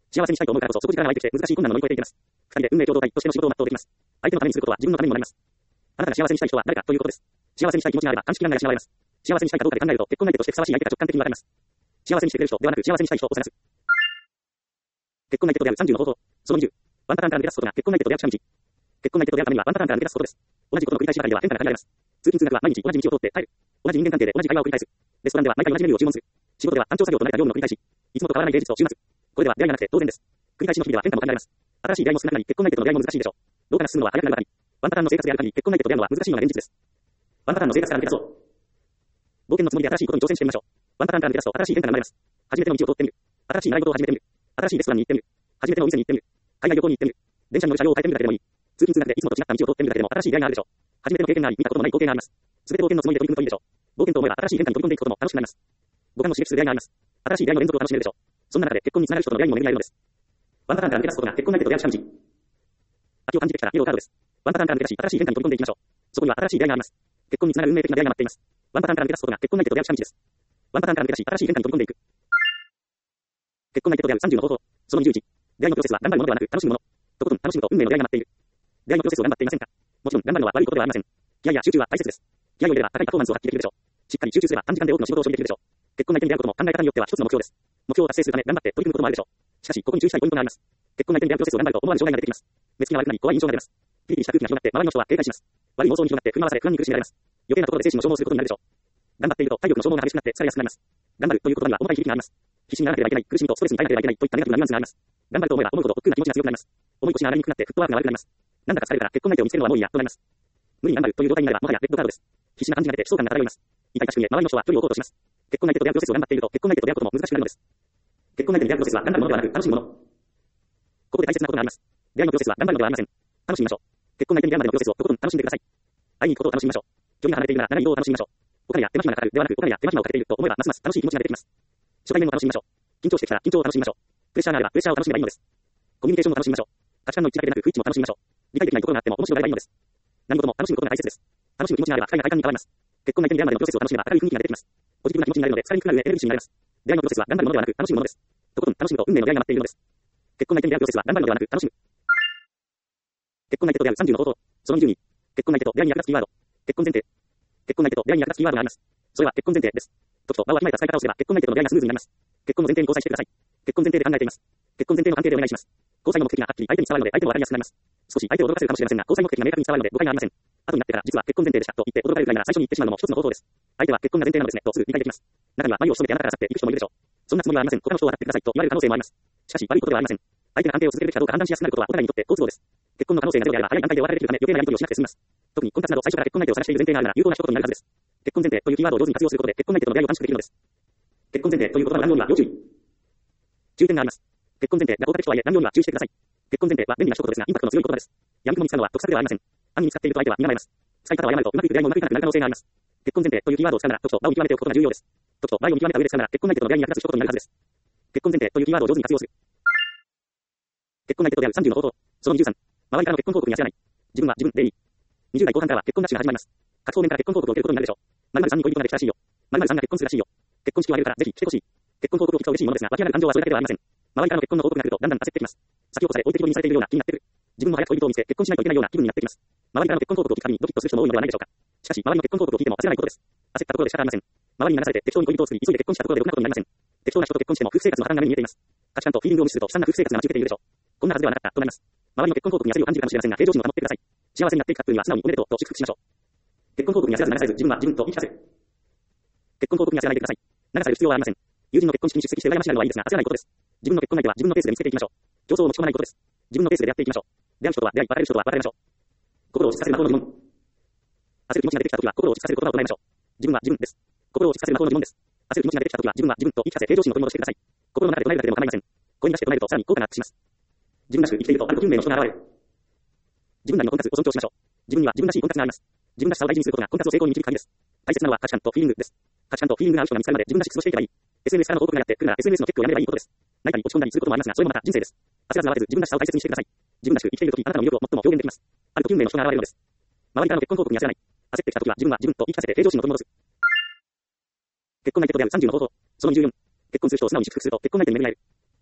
幸せにしたいと思うからこそ、底力が湧いてきて難しい困難を乗り越えていけます。二人で運命共同体としての仕事を全うできます。相手のためにすることは自分のためにもなります。あなたが幸せにしたい人は誰かということです。幸せにしたい気持ちがあれば、鑑識なんかが失われます。幸せにしたいかどうかで考えると、結婚相手としてふさわしい相手が直感的に分かります。幸せにしてくれる人ではなく、幸せにしたい人を探す。結婚相手と出会うさんじゅうの方法。そのにじゅう。ワンパターンから抜け出すことが結婚相手と出会う近道。結婚相手と出会うためにはワンパターンから抜け出すことです。同じことの繰り返しばかりでは変化が感じられます。通勤通学は毎日同じ道を通って帰る。同じ人間関係で同じ会話を繰り返す。レストランでは毎回同じメニューを注文する。仕事では単調作業と慣れた業務の繰り返し。いつもと変わらない芸術と週末。これでは出会いがなくて当然です。繰り返しの日々では変化も感じられます。新しい出会いも少なくなり、結婚相手との出会いも難しいでしょう。どうかな進むのは早くなるばかり。ワンパターンの生活である限り、結婚相手と出会うのは難しいのが現実です。ワンパターンの生活から抜け出そう。冒険のつもりで新しいことに挑戦してみましょう。ワンパターンから抜け出すと新しい変化が生まれます。初めての道を通ってみる。新しい習い事を始めてみる。新しいレストランに行ってみる。初めてのお店に行ってみる。海外旅行に行ってみる。電車に乗る車両を変えてみるだけでもいい。通勤通学でいつもと違った道を通ってみるだけでも新しい出会いがあるでしょう。初めての経験があり、見たことのない光景があります。すべて冒険のつもりで取り組むといいでしょう。冒険と思えば新しい変化に飛び込んでいくことも楽しくなります。五感を刺激する出会いがあります。新しい出会いの連続を楽しめるでしょう。そんな中で結婚につながる人との出会いにも巡り合えるのです。ワンパターンから抜け出すことが結婚相手と出会う近道。秋を感じてきたらイエローカードです。ワンパターンから抜け出し、新しい変化に飛び込んでいきましょう。そこには新しい出会いがあります。結婚につながる運命的な出会いが待っています。ワンパターンから抜け出すことが結婚相手と出会う近道です。ワンパターンから抜け出し、新しい変化に飛び込んでいく。結婚相手と出会うさんじゅうの方法。そのにじゅういち。出会いのプロセスは頑張るものではなく楽しむもの。とことん楽しむと運命の出会いが待っている。出会いのプロセスを頑張っていませんか？もちろん頑張るのは悪いことではありません。気合や集中は大切です。気合を入れれば高いパフォーマンスを発揮できるでしょう。しっかり集中すれば短時間で多くの仕事を処理できるでしょう。結婚相手に出会うことも考え方によっては一つの目標です。目標を達成するため頑張って取り組むこともあるでしょう。しかし、ここに注意したいポイントがあります。結婚相手に出会うプロセスを頑張ると思わぬ障害が出てきます。目つきが悪くなり怖い印象が出ます。ピリピリした空気が広がって周りの人は警戒します。悪い妄想に広がって振り回され不安に苦しめられます。余計なところで精神を消耗することになるでしょう。頑張っていると体力の消耗が激しくなって疲れやすくなります。頑張るという言葉には重たい響きがあります。必死にならなければいけない、苦しみとストレスに耐えなければいけないといったネガティブなニュアンスがあります。頑張ると思えば思うほど億劫な気持ちが強くなります。思い腰が上がりにくくなってフットワークが悪くなります。なんだか疲れるから結婚相手を見つけるのはもういいやとなります。無理に頑張るという状態になればもはやレッドカードです。必死な感じが出て悲壮感が漂います。痛々しく見え周りの人は距離を置こうとします。結婚相手と出会うプロセスを頑張っていると結婚相手と出会うことも難しくなるのです。結婚相手に出会うプロセスは頑張るものではなく楽しむもの。ここで大切なことがあります。出会いのプロセスは頑張るのではありません。楽しみましょう。結婚相手に出会うまでのプロセスをとことん楽しんでください。会いに行くことを楽しみましょう。距離が離れているなら長い移動を楽しみましょう。お金や手間暇がかかるではなくお金や手間暇をかけていると思えばますます楽しい気持ちが出てきます。初対面も楽しみましょう。緊張してきたら緊張を楽しみましょう。プレッシャーがあればプレッシャーを楽しめばいいのです。コミュニケーションも楽しみましょう。価値観の一致だけでなく不一致も楽しみましょう。理解できないところがあっても面白がればいいのです。何事も楽しむことが大切です。楽しむ気持ちがあれば不快な快感に変わります。結婚相手に出会うまでのプロセスを楽しめば明るい雰囲気が出てきます。ポジティブな気持ちになるので疲れにくくなる上エネルギッシュになります。出会いのプロセスは頑張るものではなく楽しむものです。とことん楽しむと運命の出会いが待っているのです。結婚相手に出会うプロセスは頑張るのではなく楽しむ。結婚相手と出会うさんじゅうの方法。そのにじゅうに。結婚相手と出会いに役立つキーワード。結婚前提。結婚相手と出会いに役立つキーワードがあります。それは結婚前提です。時と場をわきまえた使い方をすれば結婚相手との出会いがスムーズになります。結婚の前提に交際してください。結婚前提で考えています。結婚前提の安定でお願いします。交際の目的がはっきり相手に伝わるので相手もわかりやすくなります。少し相手を驚かせるかもしれませんが、交際目的が明確に伝わるので誤解がありません。後になってから実は結婚前提でしたと言って驚かれるくらいなら最初に言ってしまうのも一つの方法です。相手は結婚が前提なのですねとすぐ理解できます。中には眉を潜めてあなたから去っていく人もいるでしょう。そんなつもりはありません。他の人を笑ってくださいと言われる可能性もあります。しかし悪いことではありません。相手が安定を続けるべきかどうか判断しやすくなることはお互いにとって好都合です。結婚の可能性がゼロであれば早い段階で終わられているため余計なやり取りをしなくて済みます。特に婚活など最初から結婚相手を探している前提があるなら有効な一言になるはずです。結婚前提というキーワードを上手に活用することで結婚相手との出会いを短縮できるのです。結婚前提という言葉の乱用には要注意。注意点があります。結婚前提が効果的とはいえ乱用には注意してください。結婚前提は便利な一言ですがインパクトの強い言葉です。闇雲に使うのは得策ではありません。暗に使っていると相手は睨まれます。使い方を誤るとうまくいく出会いもうまくいかなくなる可能性があります。結婚前提というキーワードを使うなら時と場を見極めておくことが重要です。時と場を見極めた上で使うなら結婚相手との出会いに役立つ一言になるはずです。結婚前提というキーワードを上手に活用する。結婚相手と出会うさんじゅうの方法。そのにじゅうさん。周りからの結婚報告に焦らない。自分は自分でいい。にじゅう代後半からは結婚ラッシュが始まります。各方面から結婚報告を受けることになるでしょう。〇〇さんに恋人ができたらしいよ。〇〇さんが結婚するらしいよ。結婚式を挙げるからぜひ来てほしい。結婚報告を聞くと嬉しいものですが、湧き上がる感情はそれだけではありません。周りからの結婚の報告が来るとだんだん焦ってきます。先を越され置いてきぼりにされているような気になってくる。自分も早く恋人を見つけ結婚しないといけないような気分になってきます。周りからの結婚報告を聞くたびにドキッとする人も多いのではないでしょうか。しかし周りの結婚報告を聞いても焦らないことです。焦ったところで仕方ありません。周りに流されて適当に恋人を作り急いで結婚したところでろくなことになりません。適当な人と結婚しても夫婦生活の破綻が目に見えています。価値観とフィーリングを無視すると悲惨な夫婦生活が待ち受けているでしょう。こんなはずではなかったとなります。周りの結婚報告に焦りを感じるかもしれませんが平常心を保ってください。幸せになっていくかには素直におめでとうと祝福しましょう。結婚報告に焦らず流されず自分は自分と言い聞かせる。結婚報告に焦らないでください。流される必要はありません。友人の結婚式に出席して羨ましがるのはいいですが焦らないことです。自分の結婚相手は自分のペースで見つけていきましょう。競争を持ち込まないことです。自分のペースで出会っていきましょう。出会う人とは出会い、別れる人とは別れましょう。心を落ち着かせる魔法の疑問。焦る気持ちが出てきたときは心を落ち着かせる言葉を唱えましょう。自分は自分です。心を落ち着かせる魔法の疑問です。焦る気持ちが出てきたときは自分は自分と言い聞かせ平常心を取り戻してください。心の中で唱えるだけでも構いません。声に出して唱えるとさらに効果がアップします。自分らしく生きているとあると運命の人が現れる。自分なりの婚活を尊重しましょう。自分には自分らしい婚活があります。自分らしさを大事にすることが婚活を成功に導く鍵です。大切なのは価値観とフィーリングです。価値観とフィーリングが合う人が見つかるまで自分らしく過ごしていけばいい。エスエヌエス からの報告がやってくるなら エスエヌエス のチェックをやめればいいことです。何かに落ち込んだりすることもありますが、それもまた人生です。焦らず慌てず自分らしさを大切にしてください。自分らしく生きているときあなたの魅力を最も表現できます。あると運命の人が現れるのです。周りからの結婚報告に焦らない。焦ってきたときは自分は自分と言い聞かせて平常心を取り戻す。結婚相手と出会うさんじゅうの方法。そのにじゅうよん。結婚する人を素直に祝福すると結婚相手に巡り合える。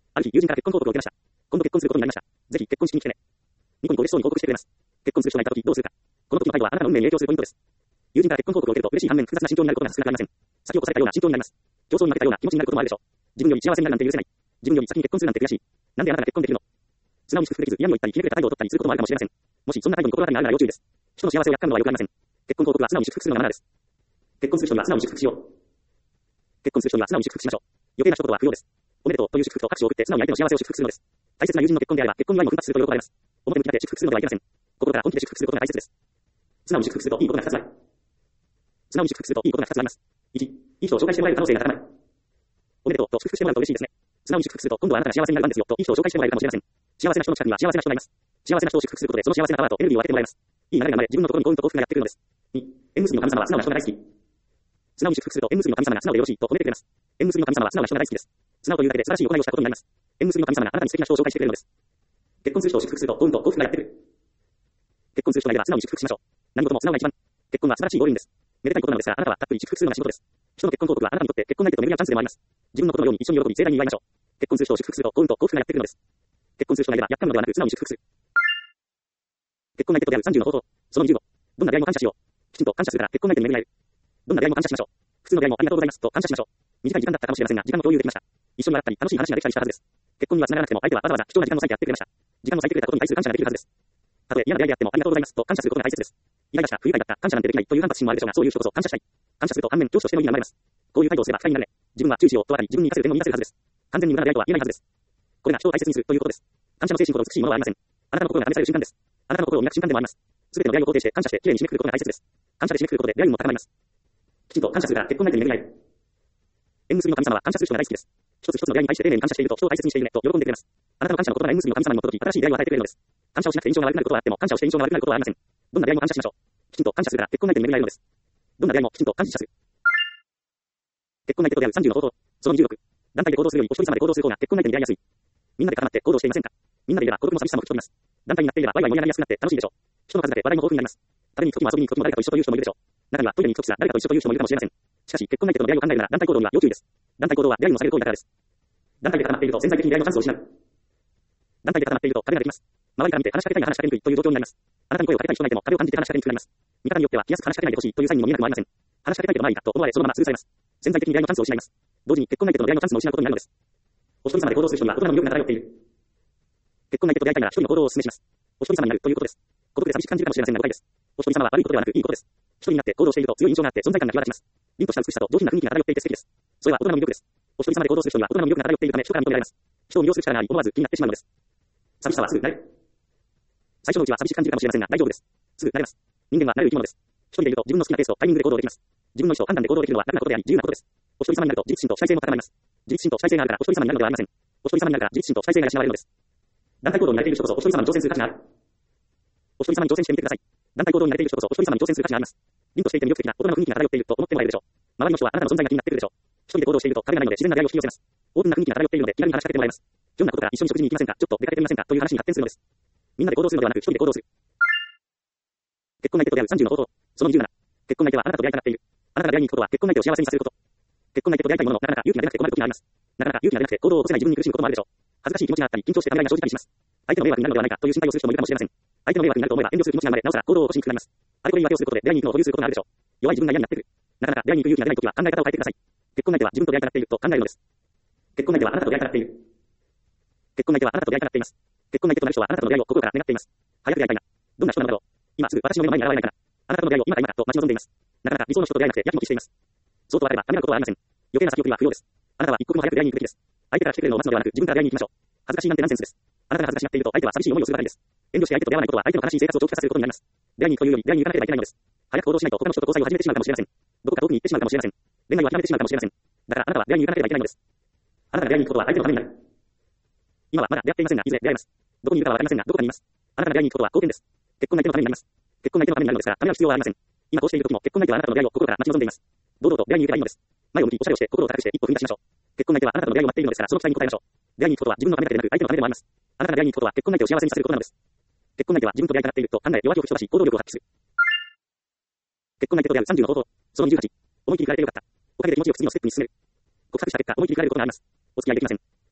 ある日、友人から結婚報告を受けました。今度結婚することになりました。ぜひ結婚式に来てね。ニコニコ嬉しそうに報告してくれます。結婚する人がいたときどうするか。この時の態度はあなたの運命に影響するポイントです。友人から結婚報告を受けると嬉しい反面複雑な心境になることが少なくありません。先を越されたような心境になります。競争に負けたような気持ちになることもあるでしょう。自分より幸せになるなんて許せない。自分より先に結婚するなんて悔しい。なんであなたが結婚できるの。素直に祝福できず嫌味を言ったりひねくれた態度を取ったりすることもあるかもしれません。もしそんな態度に心当たりがあるなら要注意です。人の幸せをやっかむのは良くありません。結婚報告は素直に祝福するのがマナーです。結婚する人には素直に祝福しよう。結婚する人には素直に祝福しましょう。余計な一言は不要です。おめでとうという祝福と拍手を送って素直に相手の幸せを祝福するのです。大切な友人の結婚であれば結婚祝いも奮発すると喜ばれます。表向きだけ祝福するのではいけません。心から本気で祝福することが大切です。素直に祝福するといいことがふたつある。素直に祝福するといいことがふたつあります。いち、いい人を紹介してもらえる可能性が高まる。おめでとうと祝福してもらうと嬉しいですね。素直に祝福すると今度はあなたが幸せになる番ですよといい人を紹介してもらえるかもしれません。幸せな人の近くには幸せな人がいます。幸せな人を祝福することでその幸せなパワーとエネルギーを分けてもらえます。いい流れが生まれ自分のところに幸運と幸福がやってくるのです。に、縁結びの神様は素直な人が大好き。素直に祝福すると縁結びの神様が素直でよろしいと褒めてくれます。縁結びの神様は素直な人が大好きです。素直というだけで素晴らしい行いをしたことになります。縁結びの神様があなたに素敵な人を紹介してくれるのです。結婚する人を祝福すると幸運と幸福がやってくる。結婚する人がいれば素直に祝福しましょう。何事も素直が一番。結婚は素晴らしいご縁です。めでたいことなのですがあなたはたっぷり祝福するのが仕事です。人の結婚報告はあなたにとって結婚相手と巡り合うチャンスでもあります。自分のことのように一緒に喜び盛大に祝いましょう。結婚する人を祝福すると幸運と幸福がやってくるのです。結婚する人がいればやっかむのではなく素直に祝福する。結婚相手と出会うさんじゅうの方法。そのにじゅうご。どんな出会いも感謝しよう。きちんと感謝するから結婚相手に巡り合える。どんな出会いも感謝しましょう。普通の出会いもありがとうございますと感謝しましょう。短い時間だったかもしれませんが時間も共有できました。一緒に笑ったり楽しい話ができたりしたはずです。結婚には繋がらなくても相手はわざわざ貴重な時間を割いてやってくれました。時間を割いてくれたことに対する感謝ができるはずです。たとえ嫌な出会いであってもありがとうございますと感謝することが大切です。イライラした不愉快だった感謝なんてできないという反発心もあるでしょうがそういう人こそ感謝したい。感謝すると反面教師としての意味が生まれます。こういう態度をすれば不快になれ。自分は注視をとわかり自分に生かせる点を見出せるはずです。完全に無駄な出会いとは言えないはずです。これが人を大切にするということです。感謝の精神ほど美しいものはありません。あなたの心が試される瞬間です。あなたの心を磨く瞬間でもあります。すべての出会いを肯定して感謝してきれいに締めくくることが大切です。感謝で締めくくることで出会いも高まります。きちんと感謝するから結婚相手に巡り合える。縁結びの神様は感謝する人が大好きです。一つ一つの出会いに対して丁寧に感謝していると人を大切にしているねと喜んでくれます。あなたの感謝の言葉が縁結びの神様にも届き新しい出会いを与えてくれるのです。感謝をしなくて印象が悪くなることはあっても感謝をして印象が悪くなることはありません。どんな出会いも感謝しましょう。きちんと感謝するから結婚相手に巡り合えるのです。どんな出会いもきちんと感謝する。結婚相手と出会うさんじゅうの方法。そのにじゅうろく。団体で行動するよりお一人様で行動する方が結婚相手に出会いやすい。みんなで固まって行動していませんか。みんなでいれば孤独も寂しさも吹き飛びます。団体になっていればワイワイ盛り上がりやすくなって楽しいでしょう。人の数だけ話題も豊富になります。食べに行くときも遊びに行くときも誰かと一緒という人もいるでしょう。中にはトイレに行くときすら誰かと一緒という人もいるかもしれません。しかし結婚相手との出会いを考えるなら団体行動には要注意です。団体行動は出会いを下げる行為だからです。団体で固まっていると潜在的に出会いのチャンスを失う。団体で固まっていると壁ができます。周りから見て話しかけたいが話しかけにくいという状況になります。あなたに声をかけたい人がいても壁を感じて話しかけにくくなります。見方によっては気安く話しかけないでほしいというサインにも見えなくもありません。話しかけたいけどまあいいかと思われそのままスルーされます。潜在的に出会いのチャンスを失います。同時に結婚相手との出会いのチャンスも失うことになるのです。お一人様で行動する人には大人の魅力が漂っている。結婚相手と出会いたいなら一人の行動をお勧めします。お一人様になるということです。孤独で寂しく感じるかもしれませんが誤解です。お一人様は悪いことではなくいいことです。一人になって行動していると強い印象があって存在感が際立ちます。凛とした美しさと上品な雰囲気が漂っていて素敵です。それは大人の魅力です。お一人様で行動する人には大人の魅力が漂っているため人から認められます。人を魅了する力があり思わず気になってしまうのです。寂しさはすぐ慣れる。最初のうちは寂しく感じるかもしれませんが大丈夫です。すぐ慣れます。人間は慣れる生き物です。一人でいると自分の好きなペースとタイミングで行動できます。自分の意思と判断で行動できるのは楽なことであり自由なことです。お一人様になると自立心と主体性も高まります。自立心と主体性があるからお一人様になるのではありません。お一人様になるから自立心と主体性が養われるのです。団体行動に慣れている人こそお一人様に挑戦する価値がある。お一人様に挑戦してみてください。団体行動に慣れている人こそお一人様に挑戦する価値があります。凛としていて魅力的な大人の雰囲気が漂っていると思ってもらえるでしょう。周りの人はあなたの存在が気になってくるでしょう。一人で行動していると壁がないので自然な出会いを引き寄せます。オープンな雰囲気が漂っているので気軽に話しかけてもらえます。ひょんなことから一緒に食事に行きませんか、ちょっと出かけてみませんかという話に発展するのです。みんなで行動するのではなく一人で行動する。結婚相手と出会うさんじゅうの方法。そのにじゅうなな。結婚相手はあなたと出会いたがっている。あなたが出会いに行くことは結婚相手を幸せにさせること。結婚相手と出会いたいもののなかなか勇気が出なくて困る時があります。なかなか勇気が出なくて行動を起こせない自分に苦しむこともあるでしょう。恥ずかしい気持ちがあったり緊張してためらいが生じたりします。相手の迷惑になるのではないかという心配をする人もいるかもしれません。相手の迷惑になると思えば遠慮する気持ちが生まれなおさら行動を起こしにくくなります。あれこれ言い訳をすることで出会いに行くのを保留することがあるでしょう。弱い自分が嫌になってくる。なかなか出会いに行く勇気が出ないときは考え方を変えてください。結婚相手は自分と出会いたがっていると考えるのです。結婚相手はあなたと出会いたがっている。結婚相手はあなたと出会いたがっています。結婚相手となる人はあなたとの出会いを心から願っています。早く出会いたいな。どんな人なのだろう。今すぐ私の目の前に現れないかな。あなたとの出会いを今か今かと待ち望んでいます。なかなか理想の人と出会えなくてやきもきしています。そうと分かればためらうことはありません。余計な先送りは不要です。あなたは一刻も早く出会いに行くべきです。相手から来てくれるのを待つのではなく自分から出会いに行きましょう。恥ずかしいなんてナンセンスです。あなたが恥ずかしがっていると相手は寂しい思いをするばかりです。遠慮して相手と出会わないことは相手の悲しい生活を長期化することになります。出会いに行くというより出会いに行かなければいけないのです。早く行動しないと他の人と交際を始めてしまうかもしれません。どこか遠くに行ってしまうかもしれません。恋愛を諦めてしまうかもしれません。だからあなたは出会いに行かなければいけないのです。あなたが出会いに行くことは相手のためになる。今はまだ出会っていませんが、いずれ出会います。どこにいるかはわかりませんが、どこかにいます。あなたが出会いに行くことは貢献です。結婚相手のためになります。結婚相手のためになるのですから、ためらう必要はありません。今こうしている時も結婚相手はあなたの出会いを心から待ち望んでいます。堂々と出会いに行けばいいのです。前を向き、おしゃれをして心を高くして一歩踏み出しましょう。結婚相手はあなたの出会いを待っているのですから、その期待に応えましょう。出会いに行くことは自分のためだけでなく相手のためでもあります。あなたが出会いに行くことは結婚相手を幸せにさせることなのです。結婚相手は自分と出会いたがっていると考え、弱気を吹き飛ばし、行動力を発揮する。結婚相手と出会うさんじゅうの方法。そのにじゅうはち。思い切り振られてよかった。おかげで気持ちよく次のステップに進める。告白した結果、思い切り振られることがあります。お付き合いできません。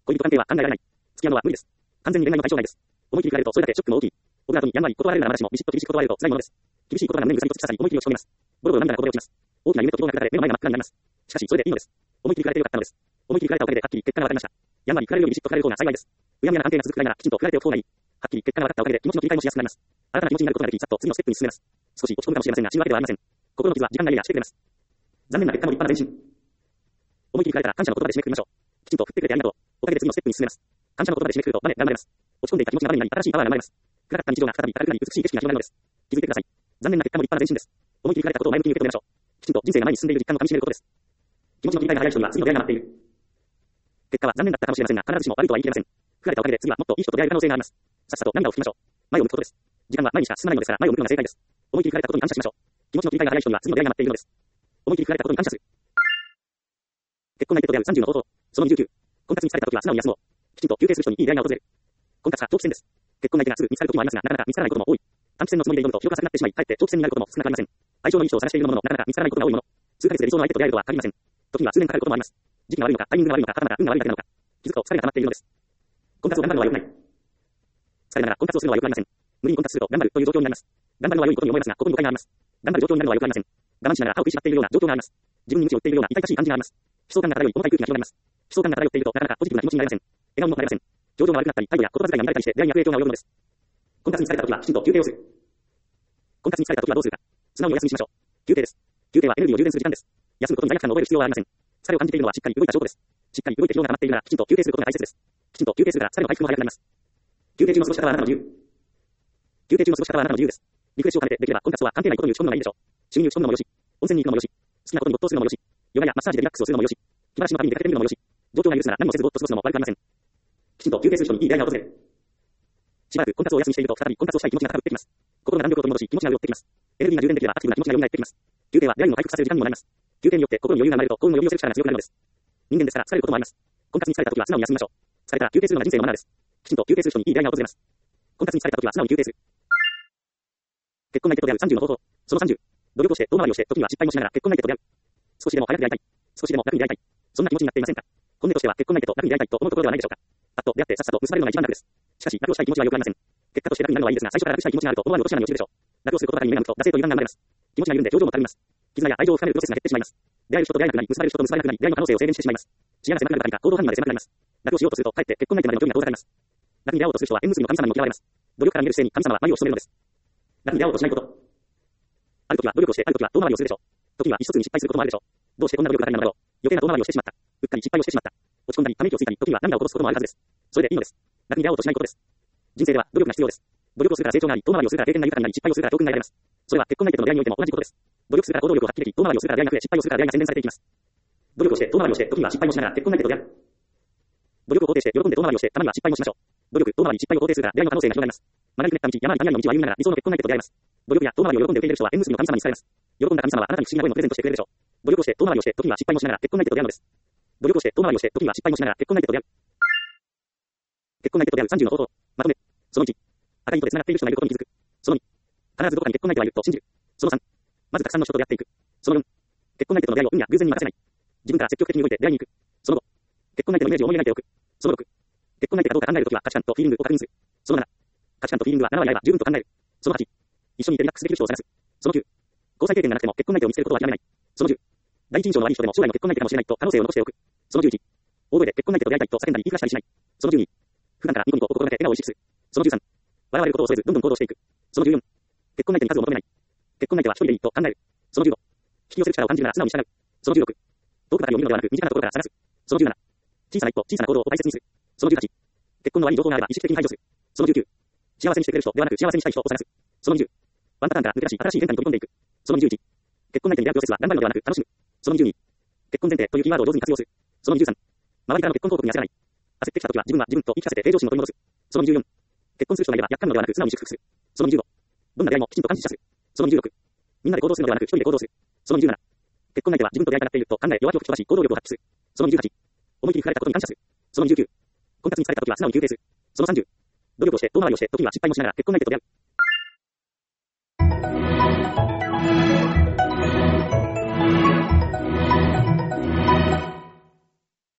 恋人関係は考えられない。付き合うのは無理です。完全に恋愛の対象外です。思い切り変えるとそれだけショックも大きい。オブラートにやんわり断れるならまだしもビシッと厳しく断れると辛いものです。厳しい言葉が胸にぐさりと突き刺さり思い切りを仕留めます。ボロボロ涙がこぼれ落ちます。大きな夢と希望が砕かれ目の前が真っ暗になります。しかしそれでいいのです。思い切り振られてよかったのです。思い切り振られたおかげではっきり結果が分かりました。やんわり振られるよりビシッと振られる方が幸いです。うやむやな関係が続くくらいならきちんと振られておく方がいい。はっきり結果が分かったおかげで気持ちの切り替えもしやすくなります。新たな気持ちになることができ、さっと次のステップに進めます。少し落ち込むかもしれませんが、死ぬわけではありません。心の傷は時間がややしてくれます。残念な結果も立派な前進。思い切り振られたら感謝の言葉で締めくくりましょう。きちんと振ってくれてありがとう。おかげで次のステップに進めます。感謝の言葉で締めくくると場面頑張れます。落ち込んでいた気持ちが場面になり、新しいパワーが生まれます。暗かった日常が再び明るくなり、美しい景色が広がるのです。気づいてください。残念な結果も立派な前進です。思い切り振られたことを前向きに受け止めましょう。きちんと人生が前に進んでいる実感をかみしめることです。気持ちの切り替えが早い人には次の出会いが待っている。結果は残念だったかもしれませんが、必ずしも悪いとは言い切れません。振られたおかげで次はもっといい人と出会える可能性があります。さっさと涙を拭きましょう。前を向くことです。時間は前にしか進まないのですから、前を向くのが正解です。思い切り振られたことに感謝しましょう。気持ちの切り替えが早い人には次の出会いが待っているのです。思い切り振られたことに感謝する。結婚相手と出会うさんじゅうの方法。そのにじゅうきゅう。婚活に疲れた時は素直に休もう。きちんと休憩する人にいい出会いが訪れる。婚活は長期戦です。結婚相手がすぐ見つかる時もありますが、なかなか見つからないことも多い。短期戦のつもりで挑むと記録が浅くなってしまい、かえって長期戦になることも少なくありません。相性のいい人を探しているものの、なかなか見つからないことが多いもの。数ヶ月で理想の相手と出会えるとは限りません。時には数年かかることもあります。時期が悪いのか、タイミングが悪いのか、はたまた運が悪いだけなのか。気づくと疲れが溜まっているのです。婚活を頑張るのは良くない。疲れながら婚活をするのは良くありません。無理に婚活すると頑張るという状況になります。頑張るのは良いことに思いますが、ここに誤解があります。頑張る状況になるのは良くありません。我慢しながら歯を食いしばっているような状況があります。自分に鞭を打っているような痛々しい感じがあります。悲壮感が漂い、重たい空気が広がります。悲壮感が漂っていると、なかなかポジティブな気持ちになれません。笑顔もなれません。表情が悪くなったり、態度や言葉遣いが乱れたりして、出会いに悪影響が及ぶのです。婚活に疲れた時は、きちんと休憩をする。婚活に疲れた時はどうするか。素直にお休みしましょう。休憩です。休憩はエネルギーを充電する時間です。休むことに罪悪感を覚える必要はありません。疲れを感じているのはしっかり動いた証拠です。しっかり動いて疲労が溜まっているなら、きちんと休憩することが大切です。きちんと休憩するから疲れの回復も早くなります。休憩中の過ごし方はあなたの自由。休憩中の過ごし方はあなたの自由です。リフレッシュを兼ねてできれば婚活とは関係ないことに打ち込むのがいいでしょう。趣味に打ち込むのもよし、温泉に行くのもよし、好きなことに没頭するのもよし、ヨガやマッサージでリラックスをするのもよし、気晴らしの旅に出かけてみるのもよし、状況が許すなら何もせずぼーっと過ごすのも悪くありません。きちんと休憩する人にいい出会いが訪れる。しばらく婚活をお休みしていると再び婚活をしたい気持ちが高ぶってきます。心が弾力を取り戻し気持ちが潤ってきます。エネルギーが充電できればアクティブな気持ちが蘇ってきます。休憩は出会いを回復させる時間にもなります。休憩によって心に余裕が生まれると幸運の呼び寄せる力が強くなるのです。人間ですから疲れることもあります。婚活に疲れた時は素直に休みましょう。疲れたら休憩するのが人生のマナーです。きちんと休憩する人にいい出会いが訪れます。婚活に疲れた時は素直に休憩する。結婚相手と出会うさんじゅうの方法。そのさんじゅう。努力をして遠回りをして時には失敗もしながら結婚相手と出会う。少しでも早く出会いたい。少しでも楽に出会いたい。そんな気持ちになっていませんか。本音としては結婚相手と楽に出会いたいと思うところではないでしょうか。パッと出会ってさっさと結ばれるのが一番楽です。しかし楽をしたい気持ちはよくありません。結果として楽になるのはいいですが、最初から楽したい気持ちがあると思わぬ落とし穴に落ちるでしょう。楽をすることばかりに目が向くと惰性と油断が生まれます。気持ちが緩んで表情もたるみます。絆や愛情を深めるプロセスが減ってしまいます。出会える人と出会えなくなり、結ばれる人と結ばれなくなり、出会いの可能性を制限してしまいます。幸せ狭くなるばかりか、行動範囲まで狭くなります。楽をしようとすると、かえって結婚相手までの距離が遠ざかります。楽に出会おうとする人は縁結びの神様にも嫌われます。努力から見える姿勢に神様は眉を潜めるのです。楽に出会おうとしないこと。ある時は努力をして、ある時は遠回りをするでしょう。時には一つに失敗することもあるでしょう。どうしてこんな努力ばかりなのだろう。余計な遠回りをしてしまった。うっかり失敗をしてしまった。落ち込んだり、ため息をついたり、時には涙を落とすこともあるはずです。それでいいのです。楽に出会おうとしないことです。人生では努力が必要です。努力をするから成長があり、遠回りをするから経験が豊かになり、失敗をするから教訓が得られます。それは結婚相手との出会いにおいても同じことです。努力するから行動力を発揮でき、遠回りをするから出会いが増え、失敗をするから出会いが洗練されていきます。努力をして遠回りをして、時には失敗もしながら結婚相手と出会う。努力を肯定して、喜んで遠回りをして、たまには失敗もしましょう。努力、遠回り、失敗を肯定するから出会いの可能性が広がります。学びくれた道、山あり谷ありの道を歩みながら理想の結婚相手と出会います。努力や遠回りを喜んで受け入れる人は縁結びの神様に仕えます。喜んだ神様はあなたに不思議な声のプレゼントしてくれるでしょう。努力をして遠回りをして、時には失敗もしながら結婚相手と出会うのです。努力をして遠回りをして、時には失敗もしながら結婚相手と出会う。結婚相手と出会うさんじゅうの方法。まとめ。そのいち。赤い糸で繋がっている人がいることに気づく。そのに。必ずどこかに結婚相手がいると信じる。そのさん。まずたくさんの人と出会っていく。そのよん。結婚相手との出会いを運や偶然に任せない。自分から積極的に動いて出会いに行く。そのご。結婚相手のイメージを思い描いておく。そのろく。結婚相手かどうか考えるときは価値観とフィーリングを確認する。そのなな。価値観とフィーリングはなな割合は十分と考える。そのはち。一緒にいてリラックスできる人を探す。そのきゅう。交際経験がなくても結婚相手を見つけることは諦めない。そのじゅう。第一印象の悪い人でも将来の結婚相手かもしれないと可能性を残しておく。そのじゅういち。大声で結婚相手と出会いたいと叫んだり言いふらしたりしない。そのじゅうに。普段からニコニコ心がけ笑顔を意識する。そのじゅうさん。笑われることを恐れずどんどん行動していく。そのじゅうよん。結婚相手に数を求めない。結婚相手は一人でいいと考える。そのじゅうご。引き寄せる力を感じるなら素直に従う。そのじゅうろく。遠くばかりを見るのではなく身近なところから探す。そのじゅうなな。小さな一歩、小さな行動を大切にする。そのじゅうはち。結婚の悪い情報があれば意識的に排除する。そのじゅうきゅう。幸せにしてくれる人ではなく幸せにしたい人を探す。そのにじゅう。ワンパターンから抜け出し新しい変化に飛び込んでいく。そのにじゅういち。結婚相手に出会うプロセスは頑張るのではなく楽しむ。そのにじゅうに。結婚前提というキーワードを上手に活用する。そのにじゅうさん。周りからの結婚報告に焦らない。焦ってきた時は自分は自分と言い聞かせて平常心を取り戻す。そのにじゅうよん。結婚する人がいればやっかむのではなく素直に祝福する。そのにじゅうご。どんな出会いもきちんと感謝する。そのにじゅうろく。みんなで行動するのではなく一人で行動する。そのにじゅうなな。結婚相手は自分と出会いたがっていると考え弱気を吹き飛ばし行動力を発揮する。そのにじゅうはち。思い切り振られたことに感謝する。そのにじゅうきゅう。婚活に疲れた時は素直に休憩する。そのさんじゅう。努力をして遠回りをして時には失敗もしながら結婚相手と出会う。